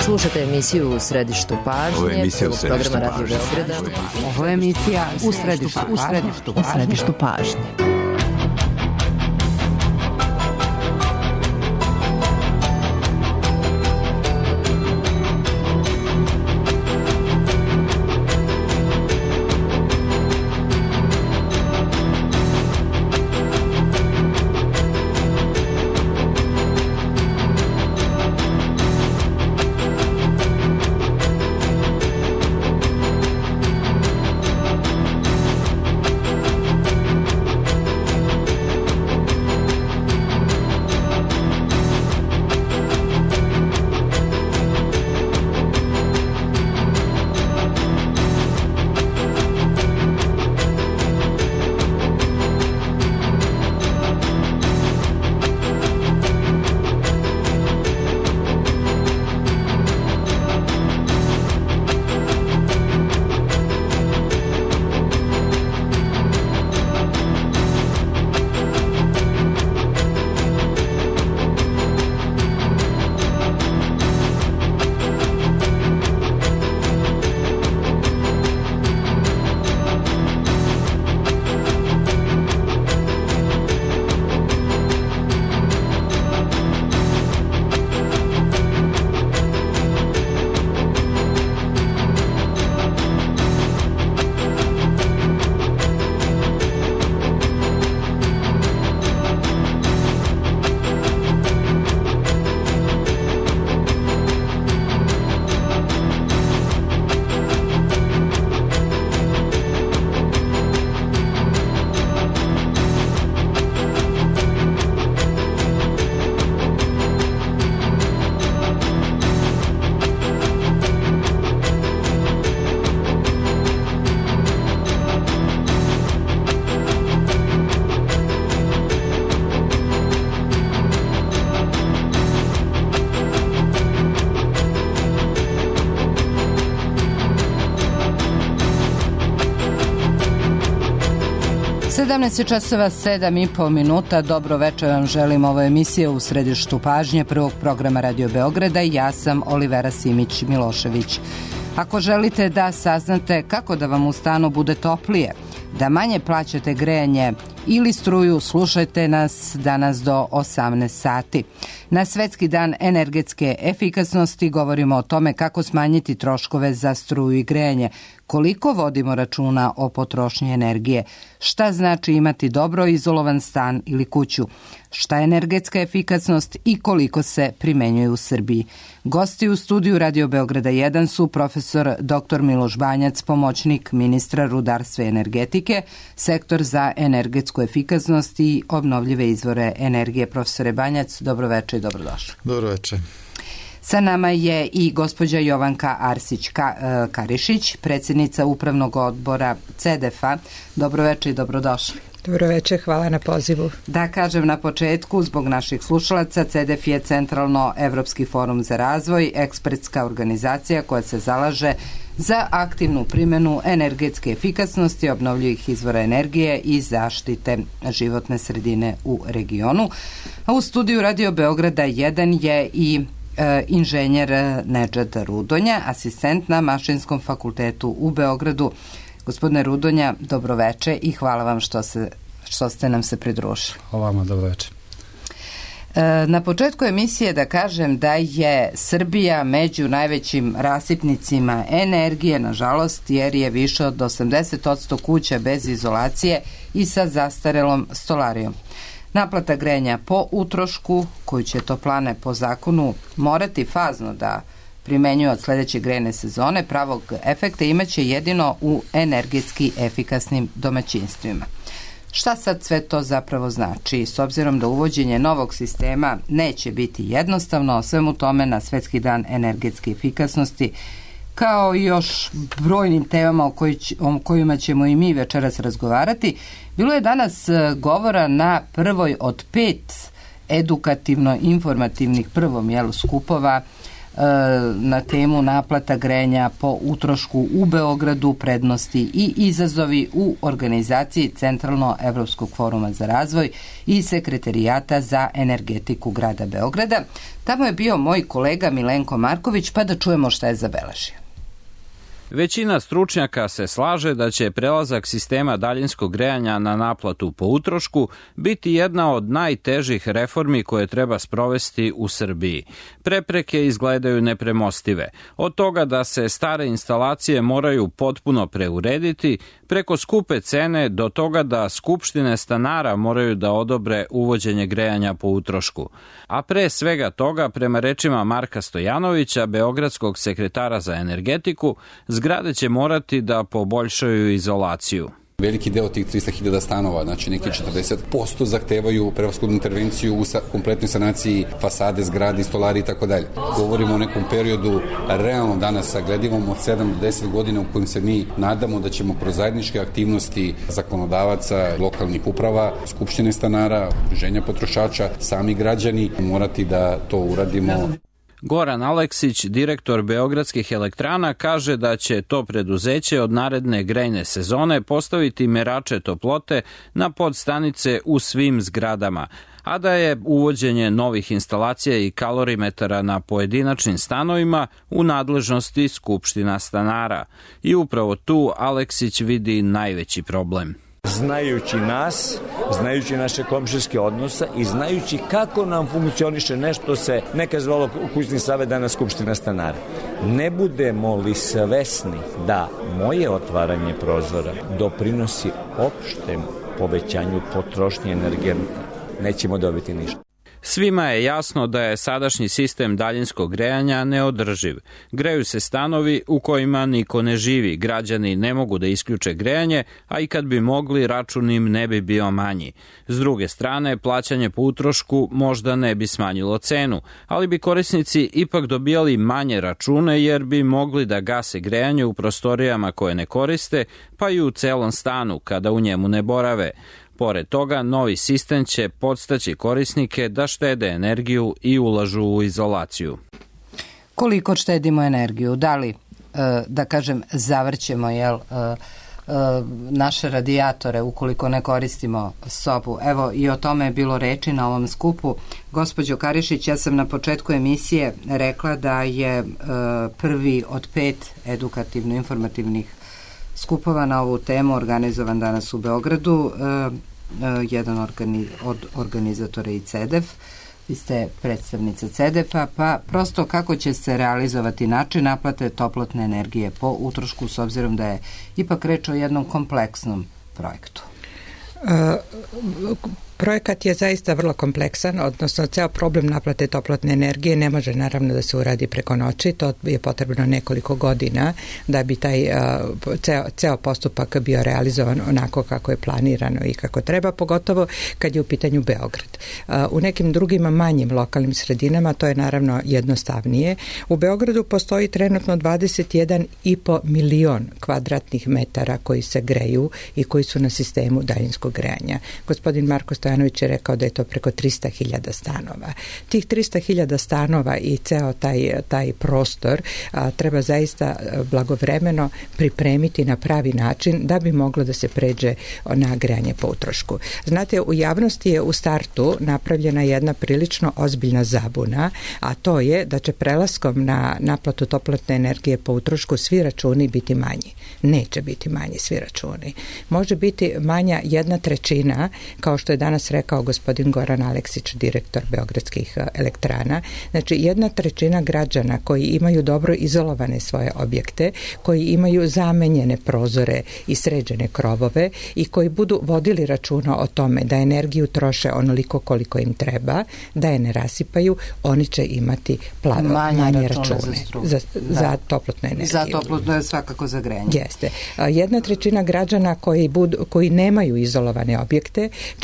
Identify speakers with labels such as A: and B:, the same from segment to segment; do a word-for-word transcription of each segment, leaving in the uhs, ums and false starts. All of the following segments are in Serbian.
A: Slušate emisiju U središtu pažnje.
B: Ovo je emisija U središtu
A: programa Radio
B: pažnje.
A: Beograda.
C: Ovo je emisija U središtu, u središtu, u središtu pažnje. sedamnaest časova sedam i po minuta. Dobro večer vam želim. Ovo je emisija U središtu pažnje prvog programa Radio Beograda i ja sam Olivera Simić-Milošević. Ako želite da saznate kako da vam u stanu bude toplije, da manje plaćate grejanje ili struju, slušajte nas danas do osamnaest sati. Na Svetski dan energetske efikasnosti govorimo o tome kako smanjiti troškove za struju i grejanje, koliko vodimo računa o potrošnji energije, šta znači imati dobro izolovan stan ili kuću, šta je energetska efikasnost i koliko se primenjuje u Srbiji. Gosti u studiju Radio Beograda jedan su profesor doktor Miloš Banjac, pomoćnik ministra rudarstva i energetike, sektor za energetsku efikasnost i obnovljive izvore energije. Profesore Banjac, dobro večer i dobrodošli.
D: Dobro večer.
C: Sa nama je i gospođa Jovanka Arsić-Karišić, predsjednica Upravnog odbora C E D E F-a. Dobro večer i dobrodošli.
E: Dobro večer, hvala na pozivu.
C: Da kažem na početku, zbog naših slušalaca, C E D E F je Centralno Evropski forum za razvoj, ekspertska organizacija koja se zalaže za aktivnu primjenu energetske efikasnosti, obnovljivih izvora energije i zaštite životne sredine u regionu. A u studiju Radio Beograda jedan je i inženjer Nedžad Rudonja, asistent na Mašinskom fakultetu u Beogradu. Gospodine Rudonja, dobroveče i hvala vam što, se, što ste nam se pridružili.
F: Ovamo, dobroveče.
C: Na početku emisije da kažem da je Srbija među najvećim rasipnicima energije, nažalost, jer je više od osamdeset posto kuća bez izolacije i sa zastarelom stolarijom. Naplata grejanja po utrošku, koju će toplane po zakonu morati fazno da primenjuju od sljedeće grejne sezone, pravog efekta imaće jedino u energetski efikasnim domaćinstvima. Šta sad sve to zapravo znači? S obzirom da uvođenje novog sistema neće biti jednostavno, o svemu tome na Svetski dan energetske efikasnosti, kao i još brojnim temama o, koji, o kojima ćemo i mi večeras razgovarati, bilo je danas govora na prvoj od pet edukativno-informativnih prvom jelu skupova na temu naplata grejanja po utrošku u Beogradu, prednosti i izazovi u organizaciji Centralno-evropskog foruma za razvoj i Sekretarijata za energetiku grada Beograda. Tamo je bio moj kolega Milenko Marković, pa da čujemo šta je zabeležio.
B: Većina stručnjaka se slaže da će prelazak sistema daljinskog grejanja na naplatu po utrošku biti jedna od najtežih reformi koje treba sprovesti u Srbiji. Prepreke izgledaju nepremostive. Od toga da se stare instalacije moraju potpuno preurediti, preko skupe cene do toga da skupštine stanara moraju da odobre uvođenje grejanja po utrošku. A pre svega toga, prema rečima Marka Stojanovića, beogradskog sekretara za energetiku, zgrade će morati da poboljšaju izolaciju.
D: Veliki deo tih trista hiljada stanova, znači neki četrdeset posto zahtevaju prevashodnu intervenciju u sa, kompletnoj sanaciji fasade, zgrade, stolari i tako dalje. Govorimo o nekom periodu realno danas sagledivom od sedam do deset godina u kojim se mi nadamo da ćemo kroz zajedničke aktivnosti zakonodavaca, lokalnih uprava, skupštine stanara, udruženja potrošača, sami građani morati da to uradimo.
B: Goran Aleksić, direktor Beogradskih elektrana, kaže da će to preduzeće od naredne grejne sezone postaviti merače toplote na podstanice u svim zgradama, a da je uvođenje novih instalacija i kalorimetara na pojedinačnim stanovima u nadležnosti skupština stanara. I upravo tu Aleksić vidi najveći problem.
F: Znajući nas, znajući naše komšijske odnose i znajući kako nam funkcioniše nešto se neka zvalo kućni savet, danas skupština stanara. Ne budemo li svesni da moje otvaranje prozora doprinosi opštem povećanju potrošnje energenata, nećemo dobiti ništa.
B: Svima je jasno da je sadašnji sistem daljinskog grejanja neodrživ. Greju se stanovi u kojima niko ne živi, građani ne mogu da isključe grejanje, a i kad bi mogli, račun im ne bi bio manji. S druge strane, plaćanje po utrošku možda ne bi smanjilo cenu, ali bi korisnici ipak dobijali manje račune jer bi mogli da gase grejanje u prostorijama koje ne koriste, pa i u celom stanu kada u njemu ne borave. Pored toga, novi sistem će podstaći korisnike da štede energiju i ulažu u izolaciju.
C: Koliko štedimo energiju? Da li, da kažem, zavrćemo jel, naše radijatore ukoliko ne koristimo sobu? Evo, i o tome je bilo reči na ovom skupu. Gospođo Karišić, ja sam na početku emisije rekla da je prvi od pet edukativno-informativnih skupova na ovu temu organizovan danas u Beogradu. E, e, jedan organi, od organizatora i C E D E F. Vi ste predstavnica C E D E F-a, pa prosto kako će se realizovati način naplate toplotne energije po utrošku, s obzirom da je ipak reč o jednom kompleksnom projektu?
E: E, Projekat je zaista vrlo kompleksan, odnosno ceo problem naplate toplotne energije ne može naravno da se uradi preko noći, to je potrebno nekoliko godina da bi taj ceo, ceo postupak bio realizovan onako kako je planirano i kako treba, pogotovo kad je u pitanju Beograd. U nekim drugim manjim lokalnim sredinama to je naravno jednostavnije. U Beogradu postoji trenutno dvadeset jedan i po milion kvadratnih metara koji se greju i koji su na sistemu daljinskog grejanja. Gospodin Marko Stojanović je rekao da je to preko trista hiljada stanova. Tih trista hiljada stanova i ceo taj, taj prostor a, treba zaista blagovremeno pripremiti na pravi način da bi moglo da se pređe na grejanje po utrošku. Znate, u javnosti je u startu napravljena jedna prilično ozbiljna zabuna, a to je da će prelaskom na naplatu toplotne energije po utrošku svi računi biti manji. Neće biti manji svi računi. Može biti manja jedna trećina, kao što je danas rekao gospodin Goran Aleksić, direktor Beogradskih elektrana. Znači, jedna trećina građana koji imaju dobro izolovane svoje objekte, koji imaju zamenjene prozore i sređene krovove i koji budu vodili računa o tome da energiju troše onoliko koliko im treba, da je ne rasipaju, oni će imati pla- manje, manje račune, račune za, za, za toplotnu energiju.
C: Za toplotnu je svakako za grejanje.
E: Jeste. Jedna trećina građana koji, budu, koji nemaju izolovane objekte će imati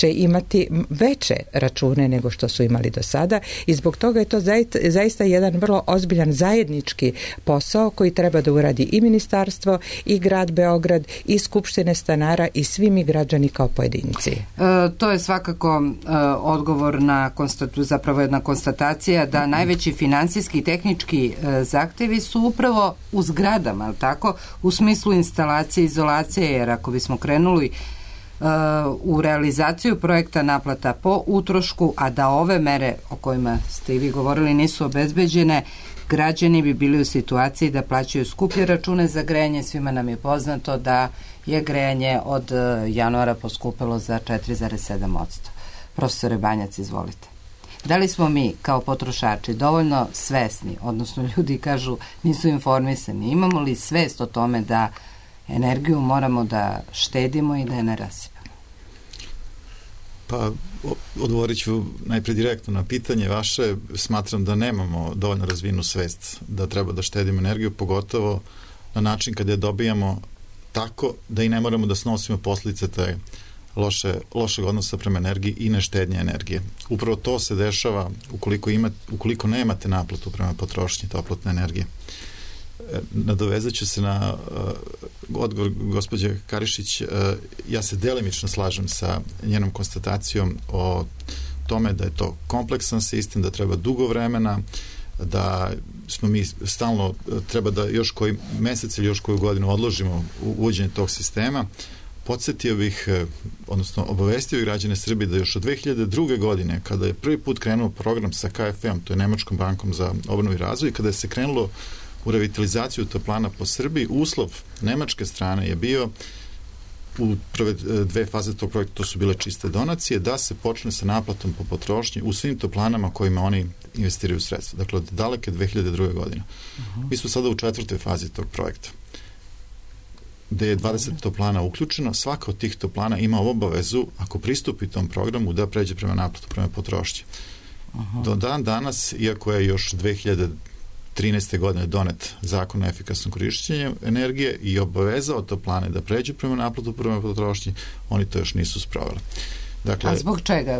E: imati veće račune nego što su imali do sada i zbog toga je to zaista, zaista jedan vrlo ozbiljan zajednički posao koji treba da uradi i ministarstvo i grad Beograd i skupštine stanara i svi mi građani kao pojedinci.
C: E, to je svakako e, odgovor na konstatu, zapravo jedna konstatacija da najveći finansijski i tehnički e, zahtevi su upravo u zgradama, ali tako, u smislu instalacije, izolacije, jer ako bismo krenuli uh, u realizaciju projekta naplata po utrošku, a da ove mere o kojima ste i vi govorili nisu obezbeđene, građani bi bili u situaciji da plaćaju skuplje račune za grejanje. Svima nam je poznato da je grejanje od uh, januara poskupelo za četiri zarez sedam posto. Profesore Banjac, izvolite. Da li smo mi kao potrošači dovoljno svesni, odnosno ljudi kažu nisu informisani, imamo li svest o tome da energiju moramo da štedimo i da je ne rasipamo?
G: Pa, odgovorit ću najprej direktno na pitanje vaše. Smatram da nemamo dovoljno razvijenu svest da treba da štedimo energiju, pogotovo na način kada je dobijamo tako da i ne moramo da snosimo posljedice te loše, lošeg odnosa prema energiji i neštednje energije. Upravo to se dešava ukoliko, imate, ukoliko nemate naplatu prema potrošnji toplotne energije. Nadovezat ću se na uh, odgovor gospođe Karišić. Uh, ja se delimično slažem sa njenom konstatacijom o tome da je to kompleksan sistem, da treba dugo vremena, da smo mi stalno, treba da još koji mesec ili još koju godinu odložimo u uvođenje tog sistema. Podsjetio bih, odnosno obavestio građane Srbije da još od dve hiljade druge. godine, kada je prvi put krenuo program sa K F M, to je Nemačkom bankom za obnovu i razvoj, kada je se krenulo u revitalizaciju toplana po Srbiji, uslov nemačke strane je bio u prve dve faze tog projekta, to su bile čiste donacije, da se počne sa naplatom po potrošnji u svim toplanama kojima oni investiraju sredstva. Dakle, od daleke dve hiljade druge. godine. Uh-huh. Mi smo sada u četvrtoj fazi tog projekta, gde je dvadeset toplana uključeno. Svaka od tih toplana ima obavezu, ako pristupi tom programu, da pređe prema naplatu, prema potrošnji. Uh-huh. Do dan danas, iako je još dve hiljade trinaeste. godine donet zakon o efikasnom korišćenju energije i obavezao toplane da pređu prema naplatu, prema potrošnji, oni to još nisu sproveli. Dakle,
C: a zbog čega?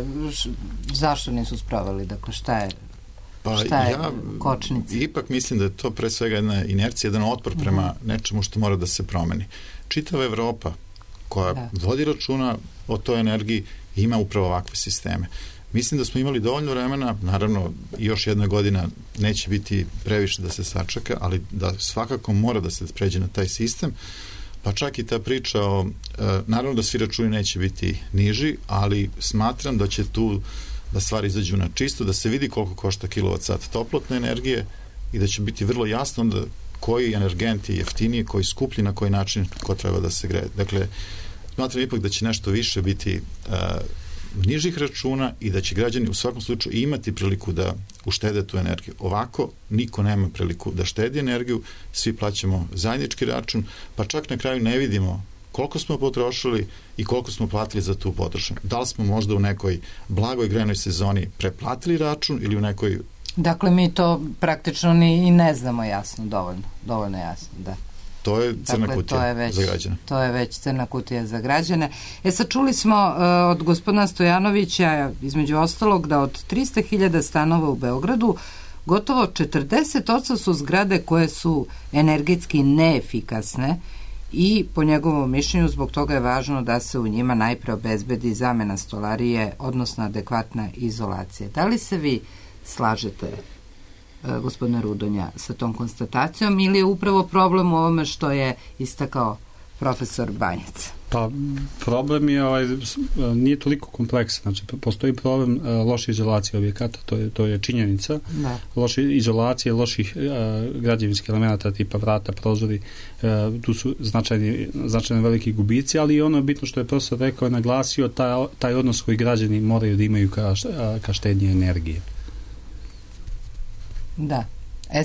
C: Zašto nisu sproveli? Dakle, šta je,
G: pa
C: šta je
G: ja
C: kočnica?
G: Ipak mislim da je to pre svega jedna inercija, jedan otpor prema uh-huh. nečemu što mora da se promeni. Čitava Evropa koja da. vodi računa o toj energiji ima upravo ovakve sisteme. Mislim da smo imali dovoljno vremena, naravno još jedna godina neće biti previše da se sačeka, ali da svakako mora da se pređe na taj sistem, pa čak i ta priča o, e, naravno da svi računi neće biti niži, ali smatram da će tu da stvari izađu na čisto, da se vidi koliko košta kilovat sat toplotne energije i da će biti vrlo jasno onda koji energent je jeftiniji, koji skuplji, na koji način ko treba da se greje. Dakle, smatram ipak da će nešto više biti e, nižih računa i da će građani u svakom slučaju imati priliku da uštede tu energiju. Ovako, niko nema priliku da štedi energiju, svi plaćamo zajednički račun, pa čak na kraju ne vidimo koliko smo potrošili i koliko smo platili za tu potrošnju. Da li smo možda u nekoj blagoj grejnoj sezoni preplatili račun ili u nekoj...
C: Dakle, mi to praktično ni i ne znamo jasno, dovoljno, dovoljno jasno, da.
G: To je crna dakle, kutija
C: već,
G: za građane.
C: To je već crna kutija za građane. E sad čuli smo uh, od gospodina Stojanovića, između ostalog, da od trista hiljada stanova u Beogradu gotovo četrdeset posto su zgrade koje su energetski neefikasne i po njegovom mišljenju zbog toga je važno da se u njima najpre obezbedi zamena stolarije, odnosno adekvatna izolacija. Da li se vi slažete, gospodine Rudonja, sa tom konstatacijom ili je upravo problem u ovome što je istakao profesor Banjac?
H: Pa problem je ovaj, nije toliko kompleksan, znači postoji problem uh, loše izolacije objekata, to je, to je činjenica. Da. Loše izolacije, loših uh, građevinskih elemenata tipa vrata, prozori, uh, tu su značajni, značajni veliki gubici, ali i ono bitno što je profesor rekao, je naglasio taj, taj odnos koji građani moraju da imaju ka, ka štednji energije.
C: Da. E sad,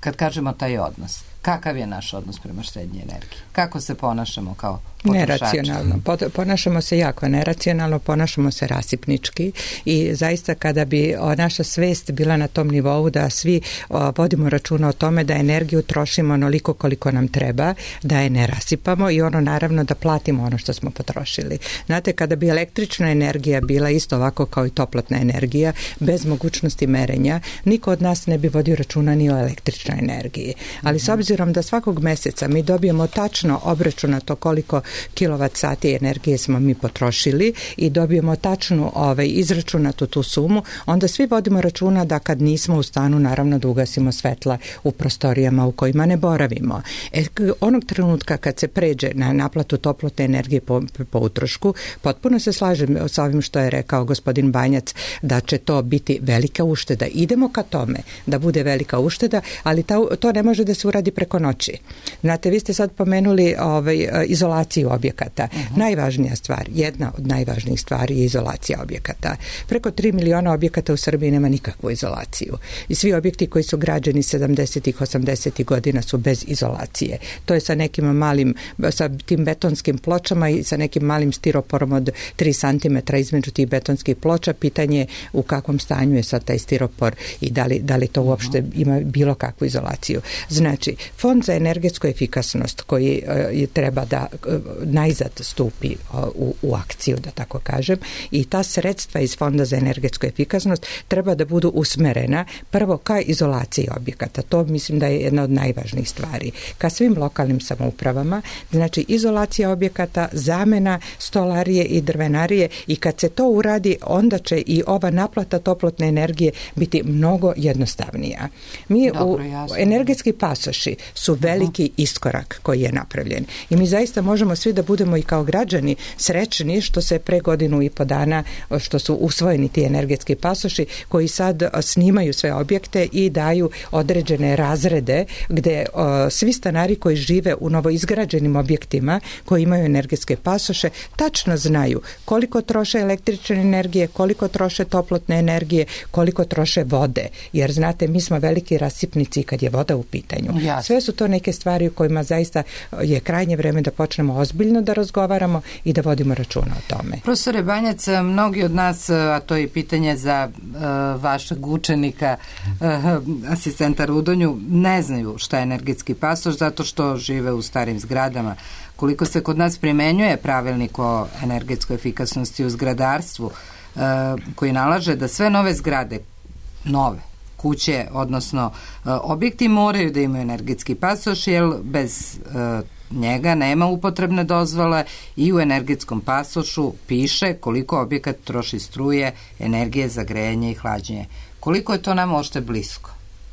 C: kad kažemo taj odnos, kakav je naš odnos prema štednji energije? Kako se ponašamo kao potrošači?
E: Neracionalno. Ponašamo se jako neracionalno, ponašamo se rasipnički i zaista kada bi naša svest bila na tom nivou da svi vodimo računa o tome da energiju trošimo onoliko koliko nam treba, da je ne rasipamo i ono naravno da platimo ono što smo potrošili. Znate, kada bi električna energija bila isto ovako kao i toplotna energija, bez mogućnosti merenja, niko od nas ne bi vodio računa ni o električnoj energiji. Ali s obzirom da svakog meseca mi dobijemo tačno obračunato koliko kilovat sati energije smo mi potrošili i dobijemo tačnu ovaj, izračunatu tu sumu, onda svi vodimo računa da kad nismo u stanu, naravno da ugasimo svetla u prostorijama u kojima ne boravimo. E, onog trenutka kad se pređe na naplatu toplotne energije po, po utrošku, potpuno se slažem sa ovim što je rekao gospodin Banjac, da će to biti velika ušteda. Idemo ka tome da bude velika ušteda, ali ta, to ne može da se uradi preko noći. Znate, vi ste sad pomenuli ovaj, izolaciju objekata. Uh-huh. Najvažnija stvar, jedna od najvažnijih stvari je izolacija objekata. Preko tri miliona objekata u Srbiji nema nikakvu izolaciju. I svi objekti koji su građeni sedamdesetih, osamdesetih godina su bez izolacije. To je sa nekim malim, sa tim betonskim pločama i sa nekim malim stiroporom od tri centimetra između tih betonskih ploča. Pitanje je u kakvom stanju je sad taj stiropor i da li, da li to uopšte ima bilo kakvu izolaciju. Znači, Fond za energetsku efikasnost koji je treba da najzad stupi u, u akciju, da tako kažem, i ta sredstva iz Fonda za energetsku efikasnost treba da budu usmerena prvo ka izolaciji objekata. To mislim da je jedna od najvažnijih stvari. Ka svim lokalnim samoupravama, znači izolacija objekata, zamena stolarije i drvenarije i kad se to uradi, onda će i ova naplata toplotne energije biti mnogo jednostavnija. Mi Dobro, u jasno. Energetski pasoši su veliki iskorak koji je napravljen. I mi zaista možemo svi da budemo i kao građani srećni što se pre godinu i po dana što su usvojeni ti energetski pasoši koji sad snimaju sve objekte i daju određene razrede gde o, svi stanari koji žive u novoizgrađenim objektima koji imaju energetske pasoše tačno znaju koliko troše električne energije, koliko troše toplotne energije, koliko troše vode. Jer znate, mi smo veliki rasipnici kad je voda u pitanju. Jasne. Sve su to neke stvari u kojima zaista je krajnje vreme da počnemo ozbiljno da razgovaramo i da vodimo računa o tome.
C: Profesore Banjac, mnogi od nas, a to je pitanje za uh, vašeg učenika, uh, asistenta Rudonju, ne znaju šta je energetski pasoš zato što žive u starim zgradama. Koliko se kod nas primenjuje pravilnik o energetskoj efikasnosti u zgradarstvu uh, koji nalaže da sve nove zgrade, nove kuće, odnosno uh, objekti moraju da imaju energetski pasoš, jer bez uh, njega nema upotrebne dozvole i u energetskom pasošu piše koliko objekat troši struje, energije za grejanje i hlađenje. Koliko je to nama ošte blisko?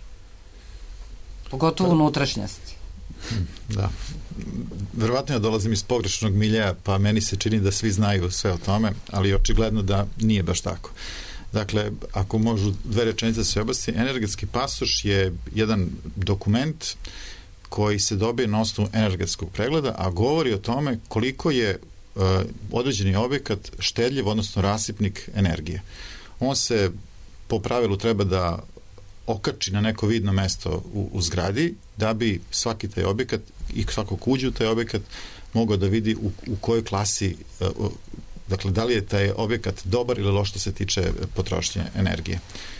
C: Pogotovo u unutrašnjosti.
G: Da. Verovatno ja dolazim iz pogrešnog miljeja, pa meni se čini da svi znaju sve o tome, ali očigledno da nije baš tako. Dakle, ako možu dve rečenice se oblasti, energetski pasoš je jedan dokument koji se dobije na osnovu energetskog pregleda, a govori o tome koliko je uh, određeni objekat štedljiv, odnosno rasipnik energije. On se po pravilu treba da okači na neko vidno mesto u, u zgradi, da bi svaki taj objekat i svako uđe u taj objekat mogao da vidi u, u kojoj klasi, uh, dakle, da li je taj objekat dobar ili loš što se tiče potrošnje energije.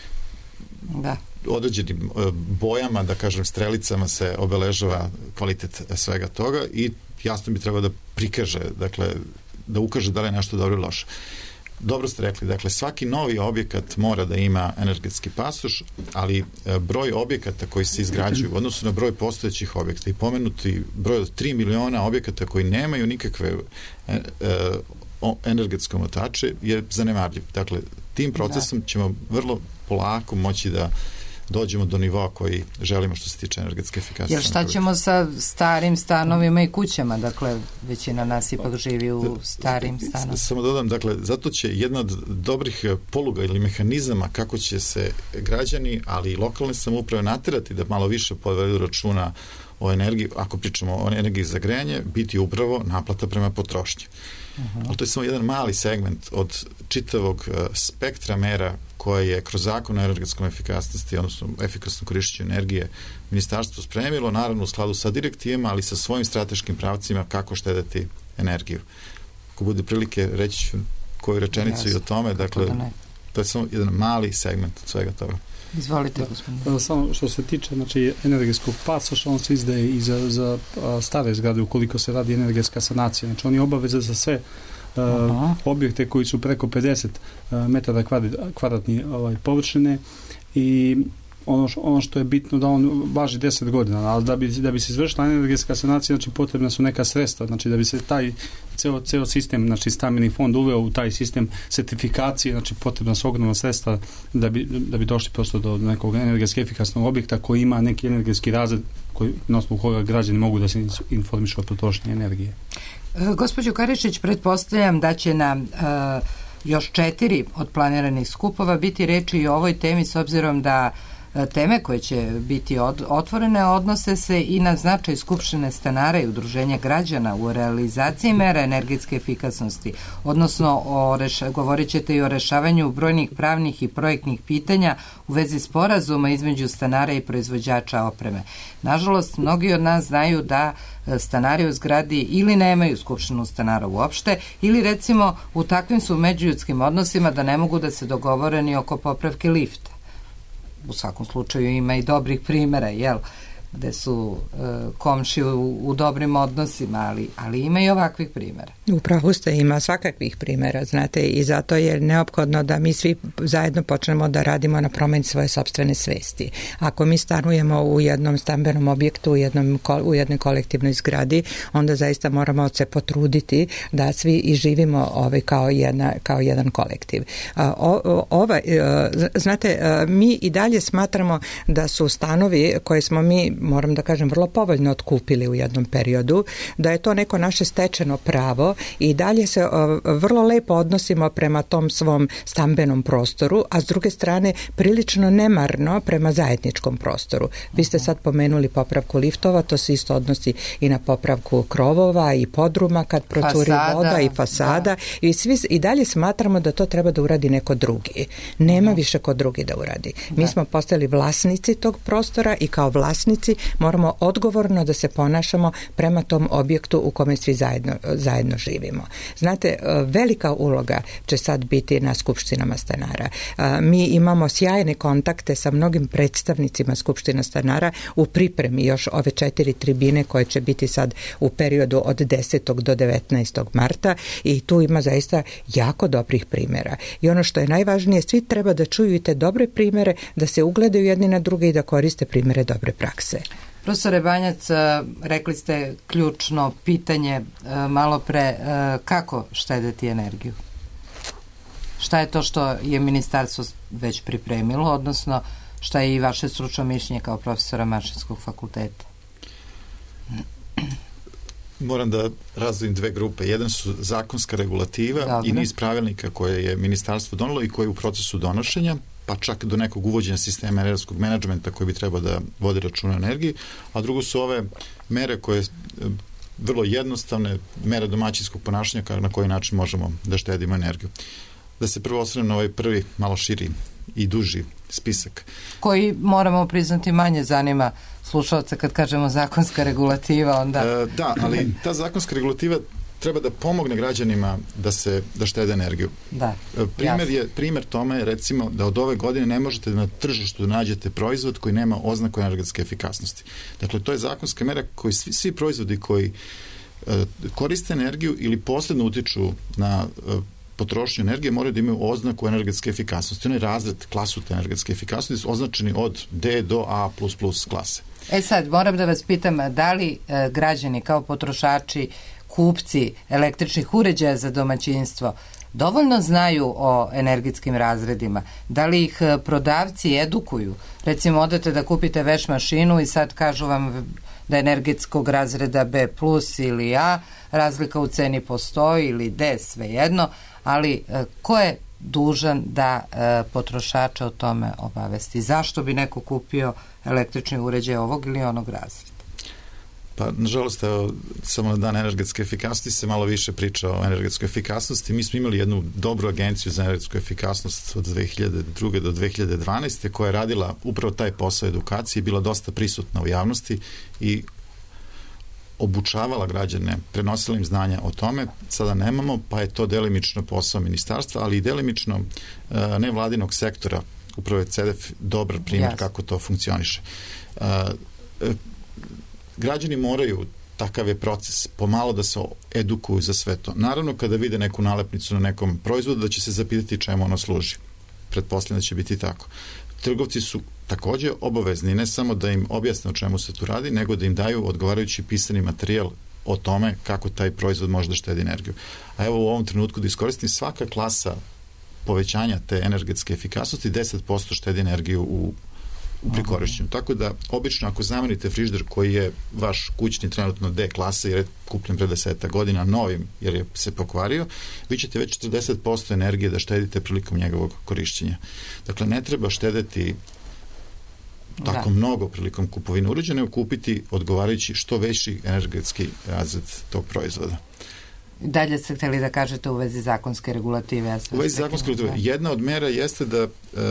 C: Da.
G: Određenim bojama, da kažem strelicama se obeležava kvalitet svega toga i jasno bi trebao da prikaže, dakle, da ukaže da li je nešto dobro ili loše. Dobro ste rekli, dakle, svaki novi objekat mora da ima energetski pasoš, ali broj objekata koji se izgrađuju u odnosu na broj postojećih objekata i pomenuti broj od tri miliona objekata koji nemaju nikakve e, e, energetske omotače je zanemarljiv. Dakle, tim procesom ćemo vrlo polako moći da dođemo do nivoa koji želimo što se tiče energetske efikasnosti.
C: Jer šta ćemo sa starim stanovima i kućama? Dakle, većina nas ipak živi u starim stanovima.
G: Samo dodam, dakle, zato će jedna od dobrih poluga ili mehanizama kako će se građani, ali i lokalne samouprave naterati da malo više povedu računa o energiji, ako pričamo o energiji za grejanje, biti upravo naplata prema potrošnji. Uh-huh. Ali to je samo jedan mali segment od čitavog uh, spektra mera koje je kroz zakon o energetskom efikasnosti, odnosno efikasnom korišćenju energije, ministarstvo spremilo, naravno u skladu sa direktivama, ali sa svojim strateškim pravcima kako štedeti energiju. Ako bude prilike, reći ću koju rečenicu yes. i o tome, dakle, da to je samo jedan mali segment od svega toga.
C: Izvolite, gospodine.
H: Samo što se tiče znači, energetskog pasoša, on se izdaje i za, za a, stare zgrade ukoliko se radi energetska sanacija. Znači, on je obaveza za sve a, objekte koji su preko pedeset a, metara kvadratni ovaj, površine i ono što, ono što je bitno da on važi deset godina, ali da bi, da bi se izvršila energetska sanacija, znači potrebna su neka sredstva, znači da bi se taj ceo, ceo sistem, znači stambeni fond uveo u taj sistem sertifikacije, znači potrebna su ogromna sredstva da bi, da bi došli prosto do nekog energetski efikasnog objekta koji ima neki energetski razred koji, na osnovu koga građani mogu da se informišu o potrošnji energije.
C: E, gospođo Karišić, pretpostavljam da će na e, još četiri od planiranih skupova biti reči i o ovoj temi, s obzirom da teme koje će biti od, otvorene odnose se i na značaj Skupštine stanara i udruženja građana u realizaciji mera energetske efikasnosti, odnosno o reša, govorit ćete i o rešavanju brojnih pravnih i projektnih pitanja u vezi sporazuma između stanara i proizvođača opreme. Nažalost, mnogi od nas znaju da stanari u zgradi ili nemaju skupštinu stanara uopšte, ili recimo u takvim su međuljudskim odnosima da ne mogu da se dogovore ni oko popravke lifta. U svakom slučaju ima i dobrih primjera, jel, gde su e, komši u, u dobrim odnosima, ali, ali ima i ovakvih primjera.
E: Upravo ste, ima svakakvih primjera, znate, i zato je neophodno da mi svi zajedno počnemo da radimo na promeni svoje sopstvene svesti. Ako mi stanujemo u jednom stambenom objektu, u, jednom, u jednoj kolektivnoj zgradi, onda zaista moramo se potruditi da svi i živimo ovaj, kao, jedna, kao jedan kolektiv. O, ovaj, znate, mi i dalje smatramo da su stanovi koje smo mi, moram da kažem, vrlo povoljno otkupili u jednom periodu, da je to neko naše stečeno pravo i dalje se vrlo lepo odnosimo prema tom svom stambenom prostoru, a s druge strane prilično nemarno prema zajedničkom prostoru. Vi ste sad pomenuli popravku liftova, to se isto odnosi i na popravku krovova i podruma kad procuri fasada, voda i fasada da. i svi i dalje smatramo da to treba da uradi neko drugi. Nema uh-huh. više ko drugi da uradi. Mi da. smo postali vlasnici tog prostora i kao vlasnici moramo odgovorno da se ponašamo prema tom objektu u kome svi zajedno, zajedno živimo. Znate, velika uloga će sad biti na skupštinama stanara. Mi imamo sjajne kontakte sa mnogim predstavnicima skupština stanara u pripremi još ove četiri tribine koje će biti sad u periodu od desetog do devetnaestog marta i tu ima zaista jako dobrih primjera. I ono što je najvažnije, svi treba da čuju i te dobre primjere, da se ugledaju jedni na druge i da koriste primjere dobre prakse.
C: Profesore Banjac, rekli ste ključno pitanje malo pre, kako štedeti energiju? Šta je to što je ministarstvo već pripremilo, odnosno šta je i vaše stručno mišljenje kao profesora Mašinskog fakulteta?
G: Moram da razdvojim dve grupe. Jedan su zakonska regulativa Dobre. i niz pravilnika koje je ministarstvo donelo i koje je u procesu donošenja, pa čak do nekog uvođenja sistema energetskog menadžmenta koji bi trebao da vodi računa o energiji, a drugo su ove mere koje vrlo jednostavne, mere domaćinskog ponašanja na koji način možemo da štedimo energiju. Da se prvo osvrnem na ovaj prvi, malo širi i duži spisak.
C: Koji, moramo priznati, manje zanima slušalca kad kažemo zakonska regulativa, onda...
G: E, da, ali ta zakonska regulativa treba da pomogne građanima da se da štede energiju.
C: Da,
G: primjer je primjer tome je recimo da od ove godine ne možete na tržištu da nađete proizvod koji nema oznaku energetske efikasnosti. Dakle, to je zakonska mera koji svi, svi proizvodi koji e, koriste energiju ili posredno utiču na e, potrošnju energije moraju da imaju oznaku energetske efikasnosti. On je razred, klasu te energetske efikasnosti označeni od D do A plus plus klase.
C: E sad, moram da vas pitam, da li e, građani kao potrošači, kupci električnih uređaja za domaćinstvo dovoljno znaju o energetskim razredima? Da li ih prodavci edukuju? Recimo, odete da kupite veš mašinu i sad kažu vam da energetskog razreda B plus ili A, razlika u ceni postoji ili D, svejedno, ali ko je dužan da e, potrošača o tome obavesti? Zašto bi neko kupio električni uređaj ovog ili onog razreda?
G: Pa, nažalost, evo, samo na dan energetske efikasnosti se malo više priča o energetskoj efikasnosti. Mi smo imali jednu dobru agenciju za energetsku efikasnost od dve hiljade druge do dve hiljade dvanaeste koja je radila upravo taj posao edukacije, bila dosta prisutna u javnosti i obučavala građane, prenosila im znanja o tome. Sada nemamo, pa je to delimično posao ministarstva, ali i delimično uh, nevladinog sektora. Upravo je C E D E F dobar primjer yes. kako to funkcioniše. Uh, uh, građani moraju, takav je proces, pomalo da se edukuju za sve to. Naravno, kada vide neku nalepnicu na nekom proizvodu, da će se zapitati čemu ono služi. Pretpostavljam da će biti tako. Trgovci su takođe obavezni ne samo da im objasne o čemu se tu radi, nego da im daju odgovarajući pisani materijal o tome kako taj proizvod može da štedi energiju. A evo u ovom trenutku da iskoristim, svaka klasa povećanja te energetske efikasnosti deset posto štedi energiju u pri korišćenju. Tako da, obično ako zamenite frižider koji je vaš kućni trenutno D klase, jer je kupljen pre deseta godina novim, jer je se pokvario, vi ćete već četrdeset posto energije da štedite prilikom njegovog korišćenja. Dakle, ne treba štedeti tako da. mnogo prilikom kupovine uređaja, nego kupiti odgovarajući što veći energetski razred tog proizvoda.
C: Dalje ste hteli da kažete u vezi zakonske regulative. Ja
G: u vezi zakonske regulative. Jedna od mera jeste da e,